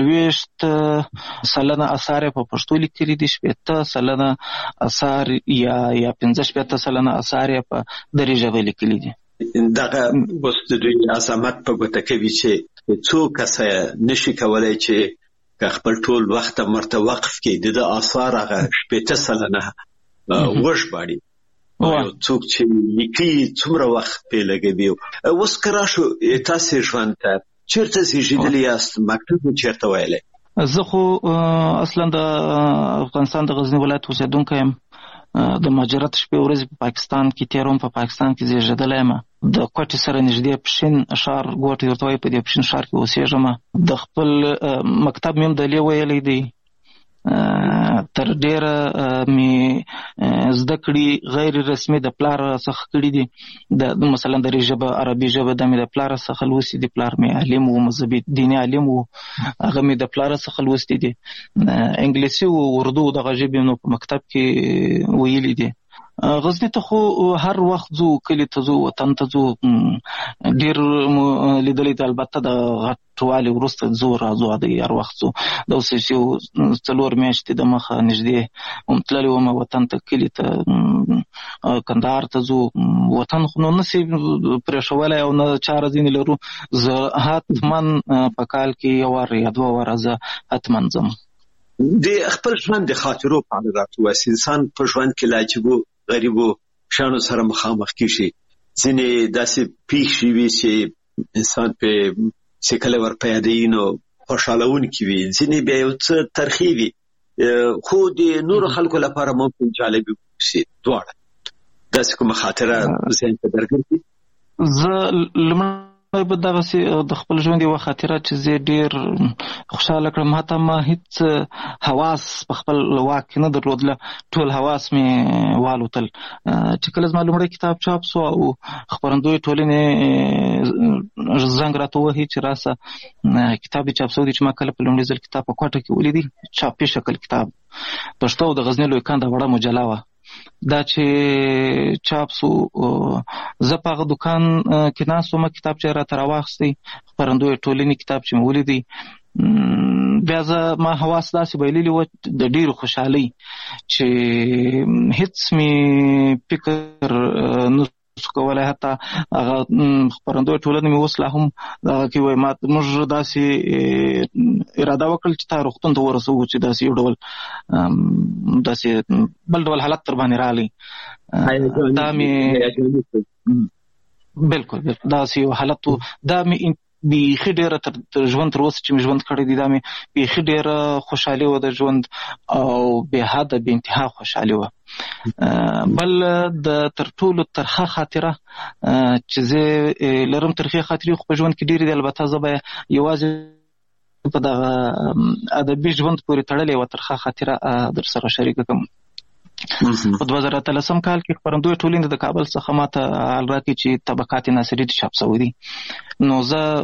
40% آثار په پښتو لیکلي دي، 70% آثار یا 15% آثار په دري ژبه لیکلي دي. دغه اوس د دوی عظمت په ګوته کوي چې څو کسه نشي کولای چې که خپل ټول وخت مرته وقف کې د آثار هغه 70% وژباړي. یو څوک چې لیکي څومره وخت په لګوي. اوس کرا شو تاسو ژوند ته چیرته زیږیدلی یاست؟ مکتب چیرته ویلې؟ زه خو اصلا د افغانستان د غزنی ولایت اوسیدونکی یم. د مهاجرت شپې ورځې په پاکستان کې تیروم. په پاکستان کې زیږیدلی یم. د کوټې سره نږدې پښین ښار ګوټ ورته وایي، په دې پښین ښار کې اوسېږم. د خپل مکتب مې هم دلې ویلی دی. تر ډیره می زده کړې غیر رسمي د پلار څخه کړې دي. د مثلا د ژبه عربي ژبه د مې د پلار څخه لوستې دي. پلار مې عالم و، مذهبي دیني عالم و، هغه مې د پلار څخه لوستې دي. انګلیسي او اردو دغه ژبې نو په مکتب کې ویلي دي. غزنی ته خو هر وخت ځو، کلی ته ځو، وطن ته ځو. ډېر لیدلی دی. البته د غټوالي وروسته ځو راځو، د هر وخت ځو. د اوس یو 4 میاشتې د مخه نږدې تللی وم وطن ته، کلي ته. کندهار ته ځو وطن خو نو نسی پرېښولی او نه چاره ځینې لرو زه حتمن په کال کې یو وار یا دوه واره زه حتمن ځم. د خپل ژوند د خاطرو په اړه راته ووایاست. انسان په ژوند کې له عجیبو غریبو شیانو سره مخامخ کېږي. ځینې داسې پېښې وي چې انسان پرې چې کله ور په یادوي نو خوشحالونکي وي، ځینې بیا یو څه ترخې وي، خو د نورو خلکو لپاره ممکن جالب وي. دواړه داسې کومه خاطره ذهن ته درګرځي؟ زه لومړی به دغسې د خپل ژوند یوه خاطره چې زه ډېر خوشحاله کړم، حتی ما هېڅ حواس په خپل واک کې نه درلودله، ټول حواس مې والوتل. چې کله زما لومړی کتاب چاپ سو او خپرندوی ټولنې زنګ راته ووهي چې راسه کتاب دې چاپ سوی دی، چې ما کله په لومړي ځل کتاب په کوټه کې ولیدی، چاپي شکل کتاب، پښتو د غزني لوی کنده وړه مجله وه. دا چې چاپ سو زه په هغه دوکان کې ناست وم، کتاب چې راته راواخیستی خپرندوی ټولنې کتاب چې مې ولیدی، بیا ما حواس داسې بایللي وه د ډېرو خوشحالۍ چې هېڅ مې فکر نه سو کولی. حتی هغه خپرندوی ټولنې مې اوس لا هم دغه کې وایي موږ داسې اراده وکړل چې تا روغتون ته ورسوو چې داسې یو ډول داسې بل ډول حالت در باندې راغلی. دا مې بلکل داسې یو حالت و، دا مې بیخي ډېره تر ژوند تر اوسه چې مې ژوند کړی دی دا مې بیخي ډېره خوشحالي وه د ژوند او بې حده بې انتها خوشحالي وه. بل د تر ټولو ترخه خاطره چې زه لرم، ترخې خاطرې خو په ژوند کې ډېرې دي، البته زه به یوازې په دغه ادبي ژوند پورې تړلې یوه ترخه خاطره در سره شریکه کړم. په 2013 کال کې خپرندوی ټولنې د کابل څخه ماته حال راکړي چې طبقات ناصري چاپ شوی دی. نو زه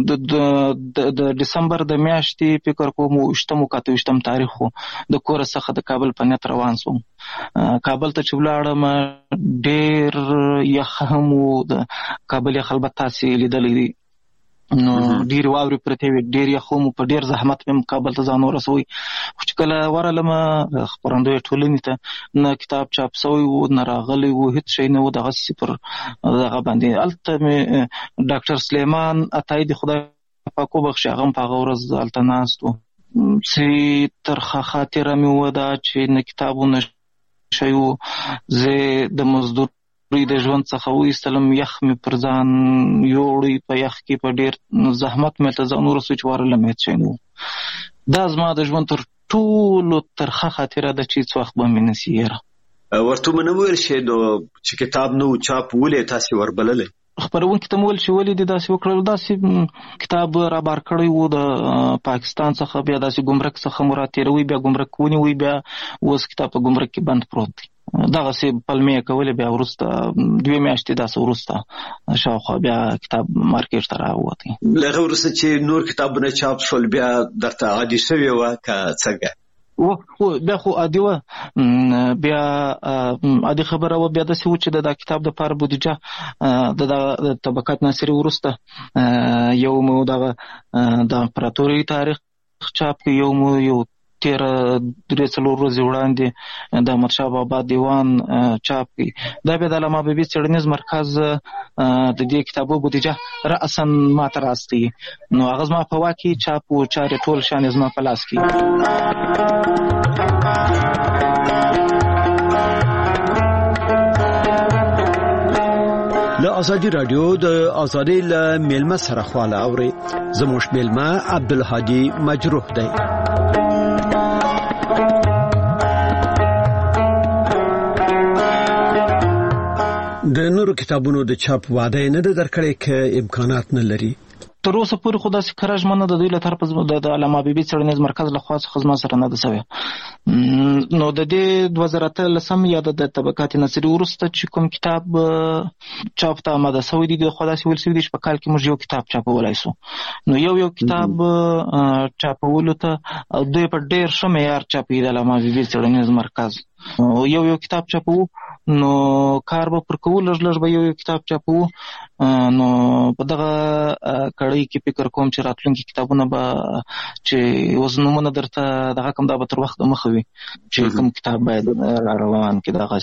د ډسمبر د میاشتې فکر کوم 28 تاریخ د کور څخه د کابل په نیت روان سوم. کابل ته چې ولاړم ډېر یخ هم و، د کابل یخ البته تاسې لیدلی دی، نو ډېرې واورې پرتې وې، ډېر یخ هم په ډېر زحمت مې کابل ته ځان ورسوی. خو چې کله ورغلم خپرندوی ټولنې ته نه کتاب چاپ سوی و نه راغلی و، هېڅ شی نه و، دغسې پر دغه باندې. هلته مې ډاکټر سلیمان عطایي د خدای پاک وبخښي، هغه هم په هغه ورځ هلته ناست و. چې ترخه خاطره مې وه دا چې نه کتاب و نه شی و. زه د مزدور د ژوند څخه وایستلم، یخ مې پر ځان یوړی، په یخ کې په ډېر زحمت مې ته ځان ورسوی چې ورغلم هېڅ شی نه و. دا زما د ژوند تر ټولو ترخه خاطره ده چې هېڅ وخت به مې نسي هېره. ورته مو نه ویل شي نو چې کتاب نه و چاپ ولې تاسې وربللی؟ خپرونکي ته مو ویل چې ولې دې داسې وکړل، داسې کتاب رابار کړی و د پاکستان څخه، بیا داسې ګمرک څخه مو راتېروي، بیا ګمرک ونیوي، بیا اوس کتاب په ګمرک کې بند پروت دی. دغسې پلمې یې کولې، بیا وروسته 2 میاشتې داسې وروسته شاوخوا بیا کتاب مارکېټ ته راووتی. له هغه وروسته چې نور کتابونه چاپ شول بیا درته عادي شوې وه که څنګه؟ بیا خو عادي وه، بیا عادي خبره وه. بیا داسې و چې د کتاب دپاره بودیجه د طبقات ناصري وروسته یو مو دغه د امپراتورۍ تاریخ چاپ کړي، یو مو یو 13-4 ورځې وړاندې د احمدشاه بابا دیوان چاپ کړي. دا بیا د علامه حبیبي څېړنیز مرکز د دې کتابو بودیجه رأسا ما ته راستي، نو هغه زما په واک کې چاپ و چارې ټول شان زما په لاس کې. له ازادي رادیو د ازادي له میلمه سره خواله اوري. زموږ میلمه عبدالهادي مجروح دی. د نورو کتابونو د چاپ وعده نه ده درکړې چې امکانات نه لري. تر اوسه پورې خو داسې کره ژمنه د دوی له طرفه د علامه حبیبي څېړنیز مرکز لخوا څخه زما سره نه ده سوې. نو د دې 2013 یا د طبقات ناصري وروسته چې کوم کتاب چاپ ته آماده سوی دی، خو داسې ویل سوي دي چې په کال کې موږ یو کتاب چاپولی سو. نو یو کتاب چاپولو ته دوی په ډېر ښه معیار چاپوي د علامه حبیبي څېړنیز مرکز. یو کتاب چاپو، نو کار به پر کوو، لږ به یو کتاب چاپو. نو په دغه کړۍ کې فکر کوم چې راتلونکي کتابونه به چې اوس نومونه درته دغه کوم دا به تر وخت مخه وي چې کوم کتاب باید روان کې دغه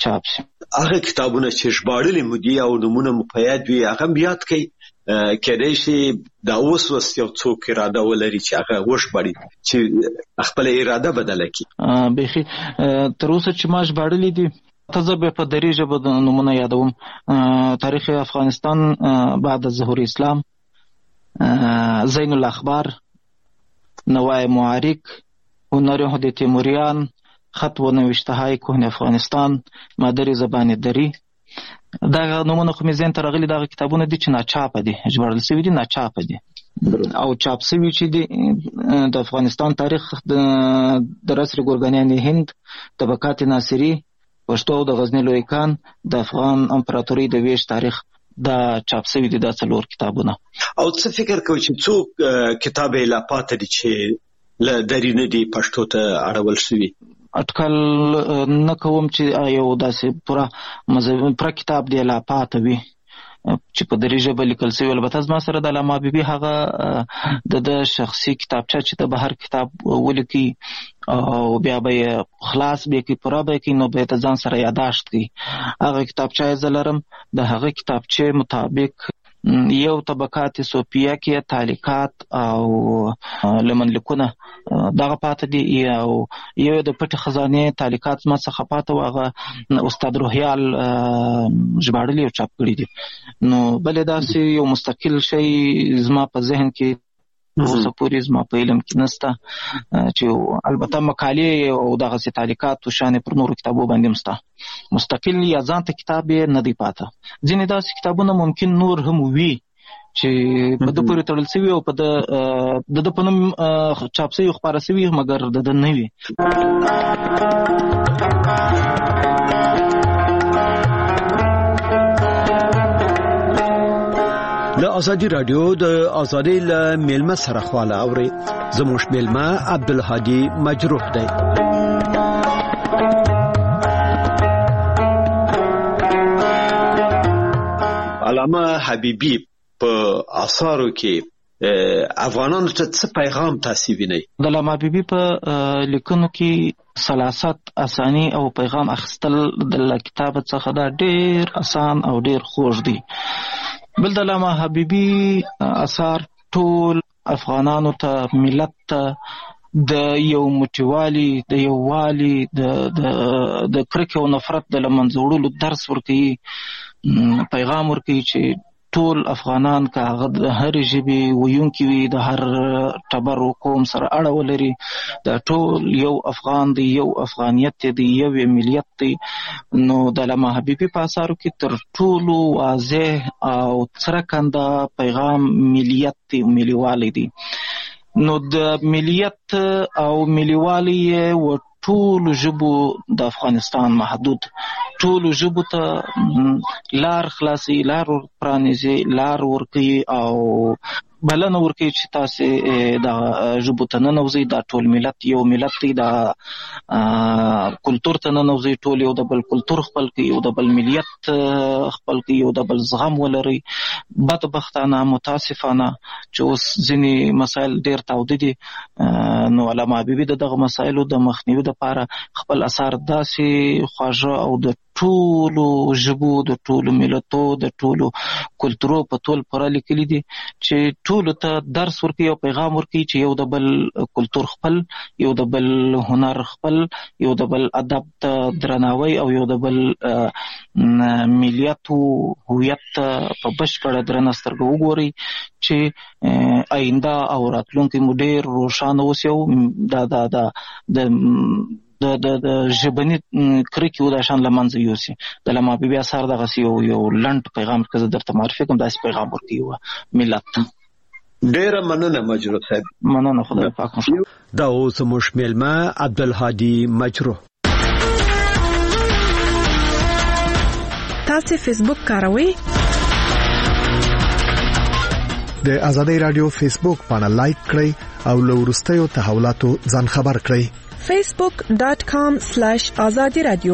چاپ شي. هغه کتابونه چې ژباړلي مو دي او نمونه مو په یاد وي هغه یاد کړئ کېدای شي دا اوس یو څوک اراده ولري چې هغه وژباړي چې خپل اراده بدله کړي. بیخي تر اوسه چې ما ژباړلي دي ته به په دري ژبه د نمونه یادوم. تاریخ افغانستان بعد ظهور اسلام، زین الاخبار، نوای معارک، هنر هدی تیموریان، خط و نوشته های کهن افغانستان، مادری زبان دری. دا نمونه خو مې ذهن ته راغلي دغه کتابونه دي چې ناچاپه دي، ژباړل شوي دي ناچاپه دي او چاپ شوي چې دي د افغانستان تاریخ د رسر ګورګانیان هند، طبقات ناصری، پښتو او د غزنی لوی کان، د افغان امپراتوري د ویش تاریخ دا چاپ شوي دي دا 4 کتابونه. او څه فکر کوي چې څوک کتاب یې لا پاتې دي چې له دري نه دي پښتو ته اړول شوي؟ اټکل نه کوم چې یو داسې پوره کتاب دی لا پاتې وي چې په دري ژبه لیکل شوی. البته زما سره د علامه حبیبي هغه د شخصي کتابچه چې د بهر کتاب ولیکي او بیا به خلاص به کې پوره به کې نو به ته ځان سره یاداشت کړي. هغه کتابچه زه لرم، د هغه کتابچه مطابق یو طبقات صوفیه کې تعلیقات او لمنلیکونه دغه پاتې دي، او یو د پټ خزانه تعلیقات ما څخه پاتې واغه استاد روحیال ژباړلي او چاپ کړي دي. نو بلې داسې یو مستقل شی زما په ذهن کې اوسه پورې زما په علم کې نسته چې البته مقالې او دغه تعلیقات او شان پر نورو کتابو باندې مسته مستقل یا ځانته کتاب نه دی پاته. ځینې داسې کتابونه ممکن نور هم وي چې په د پورې تړل شوي او په د په نوم چاپ شوي خپاره شوي مګر د نه وي. له ازادي رادیو د ازادي له میلمه سره خواله اوري زموږ میلمه عبدالهادي مجروح دی. علامه حبیبی په آثارو کې افغانانو ته څه پیغام تاسو وینئ؟ د علامه حبیبی په لیکنو کې سلاست، اسانی او پیغام اخیستل د کتاب څخه دا ډیر اسان او ډیر خوږ دي. بل د علامه حبیبی اثار ټول افغانانو ته، ملت ته د یو موټیوالي، د یو والی، د کرکې او نفرت د لمنځه وړلو درس ورکوي، پیغام ورکوي چې ټول افغانان که هغه د هرې ژبې ویونکي وي، د هر ټبر و قوم سره اړه ولري، دا ټول یو افغان دی، یو افغانیت دی، د یو ملیت دی. نو د علامه حبیبي په اثارو کې تر ټولو واضح او څرګنده پیغام ملیت دی، ملیوالی دی. نو د ملیت او ملیوالی و ټولو ژبو د افغانستان محدود، ټولو ژبو ته لار خلاصي، لار پرانیزي، لار ورکوي او بلنه ورکوي چې تاسې د ژبو ته ننوځئ. دا ټول ملت یو ملت دی، دا کلتور ته ننوځئ، ټول یو د بل کلتور خپل کړئ، یو د بل ملیت خپل کړئ، یو د بل زغم ولرئ. بدبختانه متاسفانه چې اوس ځینې مسایل ډېر تاوده دي، نو علامه حبیبي د دغه مسایلو د مخنیوي دپاره خپل اثار داسې خواږه او د ټولو ژبو، د ټولو ملتو، د ټولو کلتورو په ټول پوره لیکلي دي چې ټولو ته درس ورکوي او پیغام ورکوي چې یو د بل کلتور خپل، یو د بل هنر خپل، یو د بل ادب ته درناوی او یو د بل ملیت او هویت په بشپړه درنه سترګه وګورئ چې آینده او راتلونکی مو ډېر روښانه اوسي او د ژبني کرکې او دا شان له منځه یوسي. د علامه حبیبي اثار دغسې یو لنډ پیغام که زه درته معرفي کړم داسې پیغام ورکوي ملت ته. ډېره مننه مجروح صاحب. مننه، خدای پاک مو ښه. دا اوس زموږ میلمه عبدالهادي مجروح. تاسو فیسبوک کاروئ؟ د ازادي رادیو فیسبوک پاڼه لایک کړئ او له وروستیو تحولاتو ځان خبر کړئ. facebook.com/azadi radio.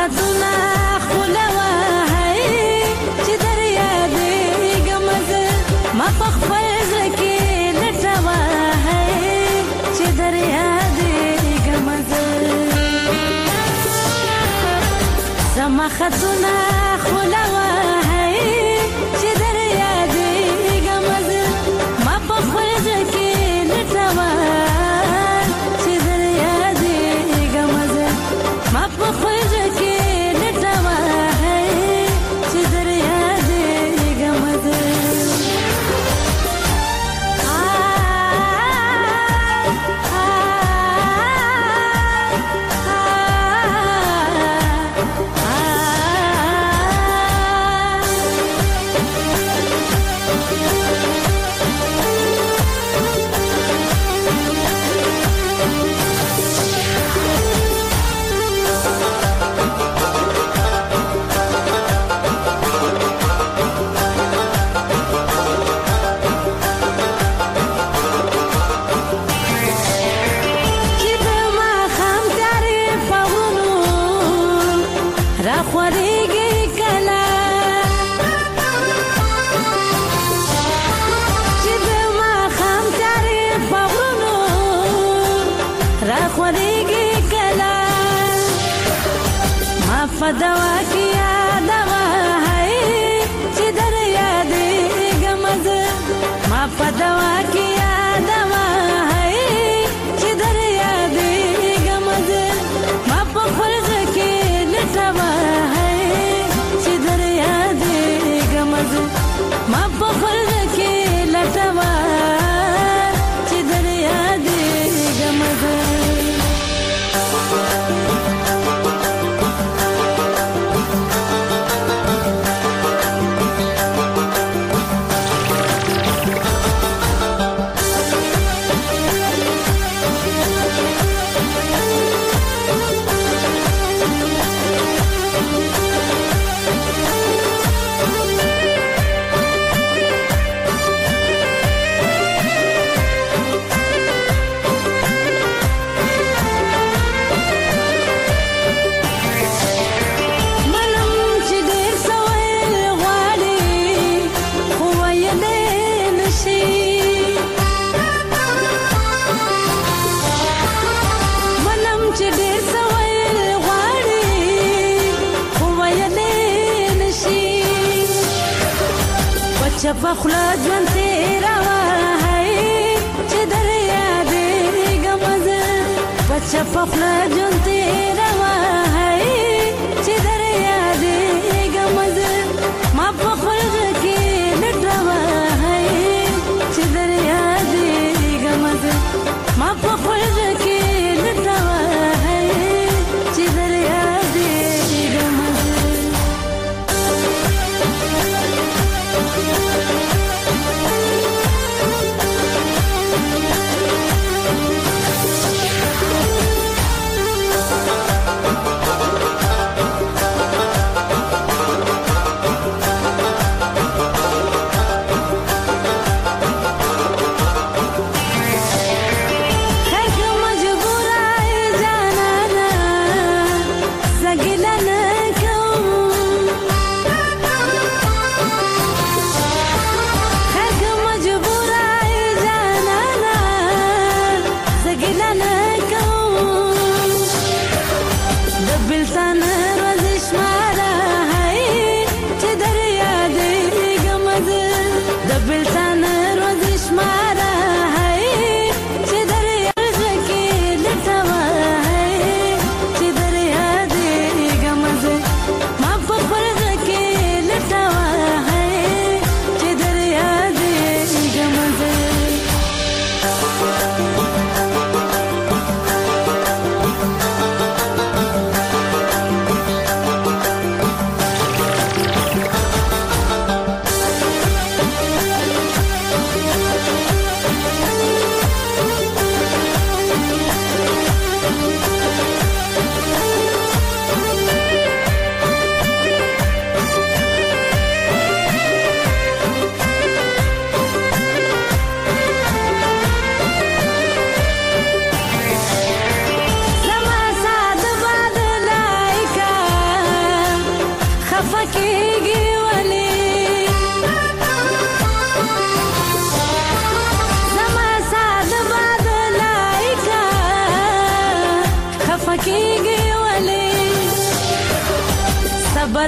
خطونه خولوه چې دریا دې ګمزه ما په خپل ځکه لټوه چې دریا دې ګمزه زما خطونه خولوه چې دریا دې ګمزه ما په خپل ځکه لټوه چې دریا دې ګمزه ما په خپل ځکه لټوه چې دریا دې ګمزه فدوا کیا دوا چې دریا دې ګمزه ما فدوا کیا دوا چې دریا دې ګمزه ما په فرض کې لټوا چې دریا دې ګمزه ما په فرض کې لټوا چې دریا دې ګمزه پخلا ژوند تیرا وای چې دریا دې ګمزه پچا پخلا ژوند تیرا وای چې دریا دې ګمزه ما په خلک کې لټوا وای چې دریا دې ګمزه ما په خلک کې لټوا وای چې دریا دې ګمزه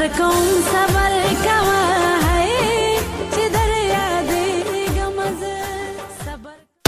درکوم سبا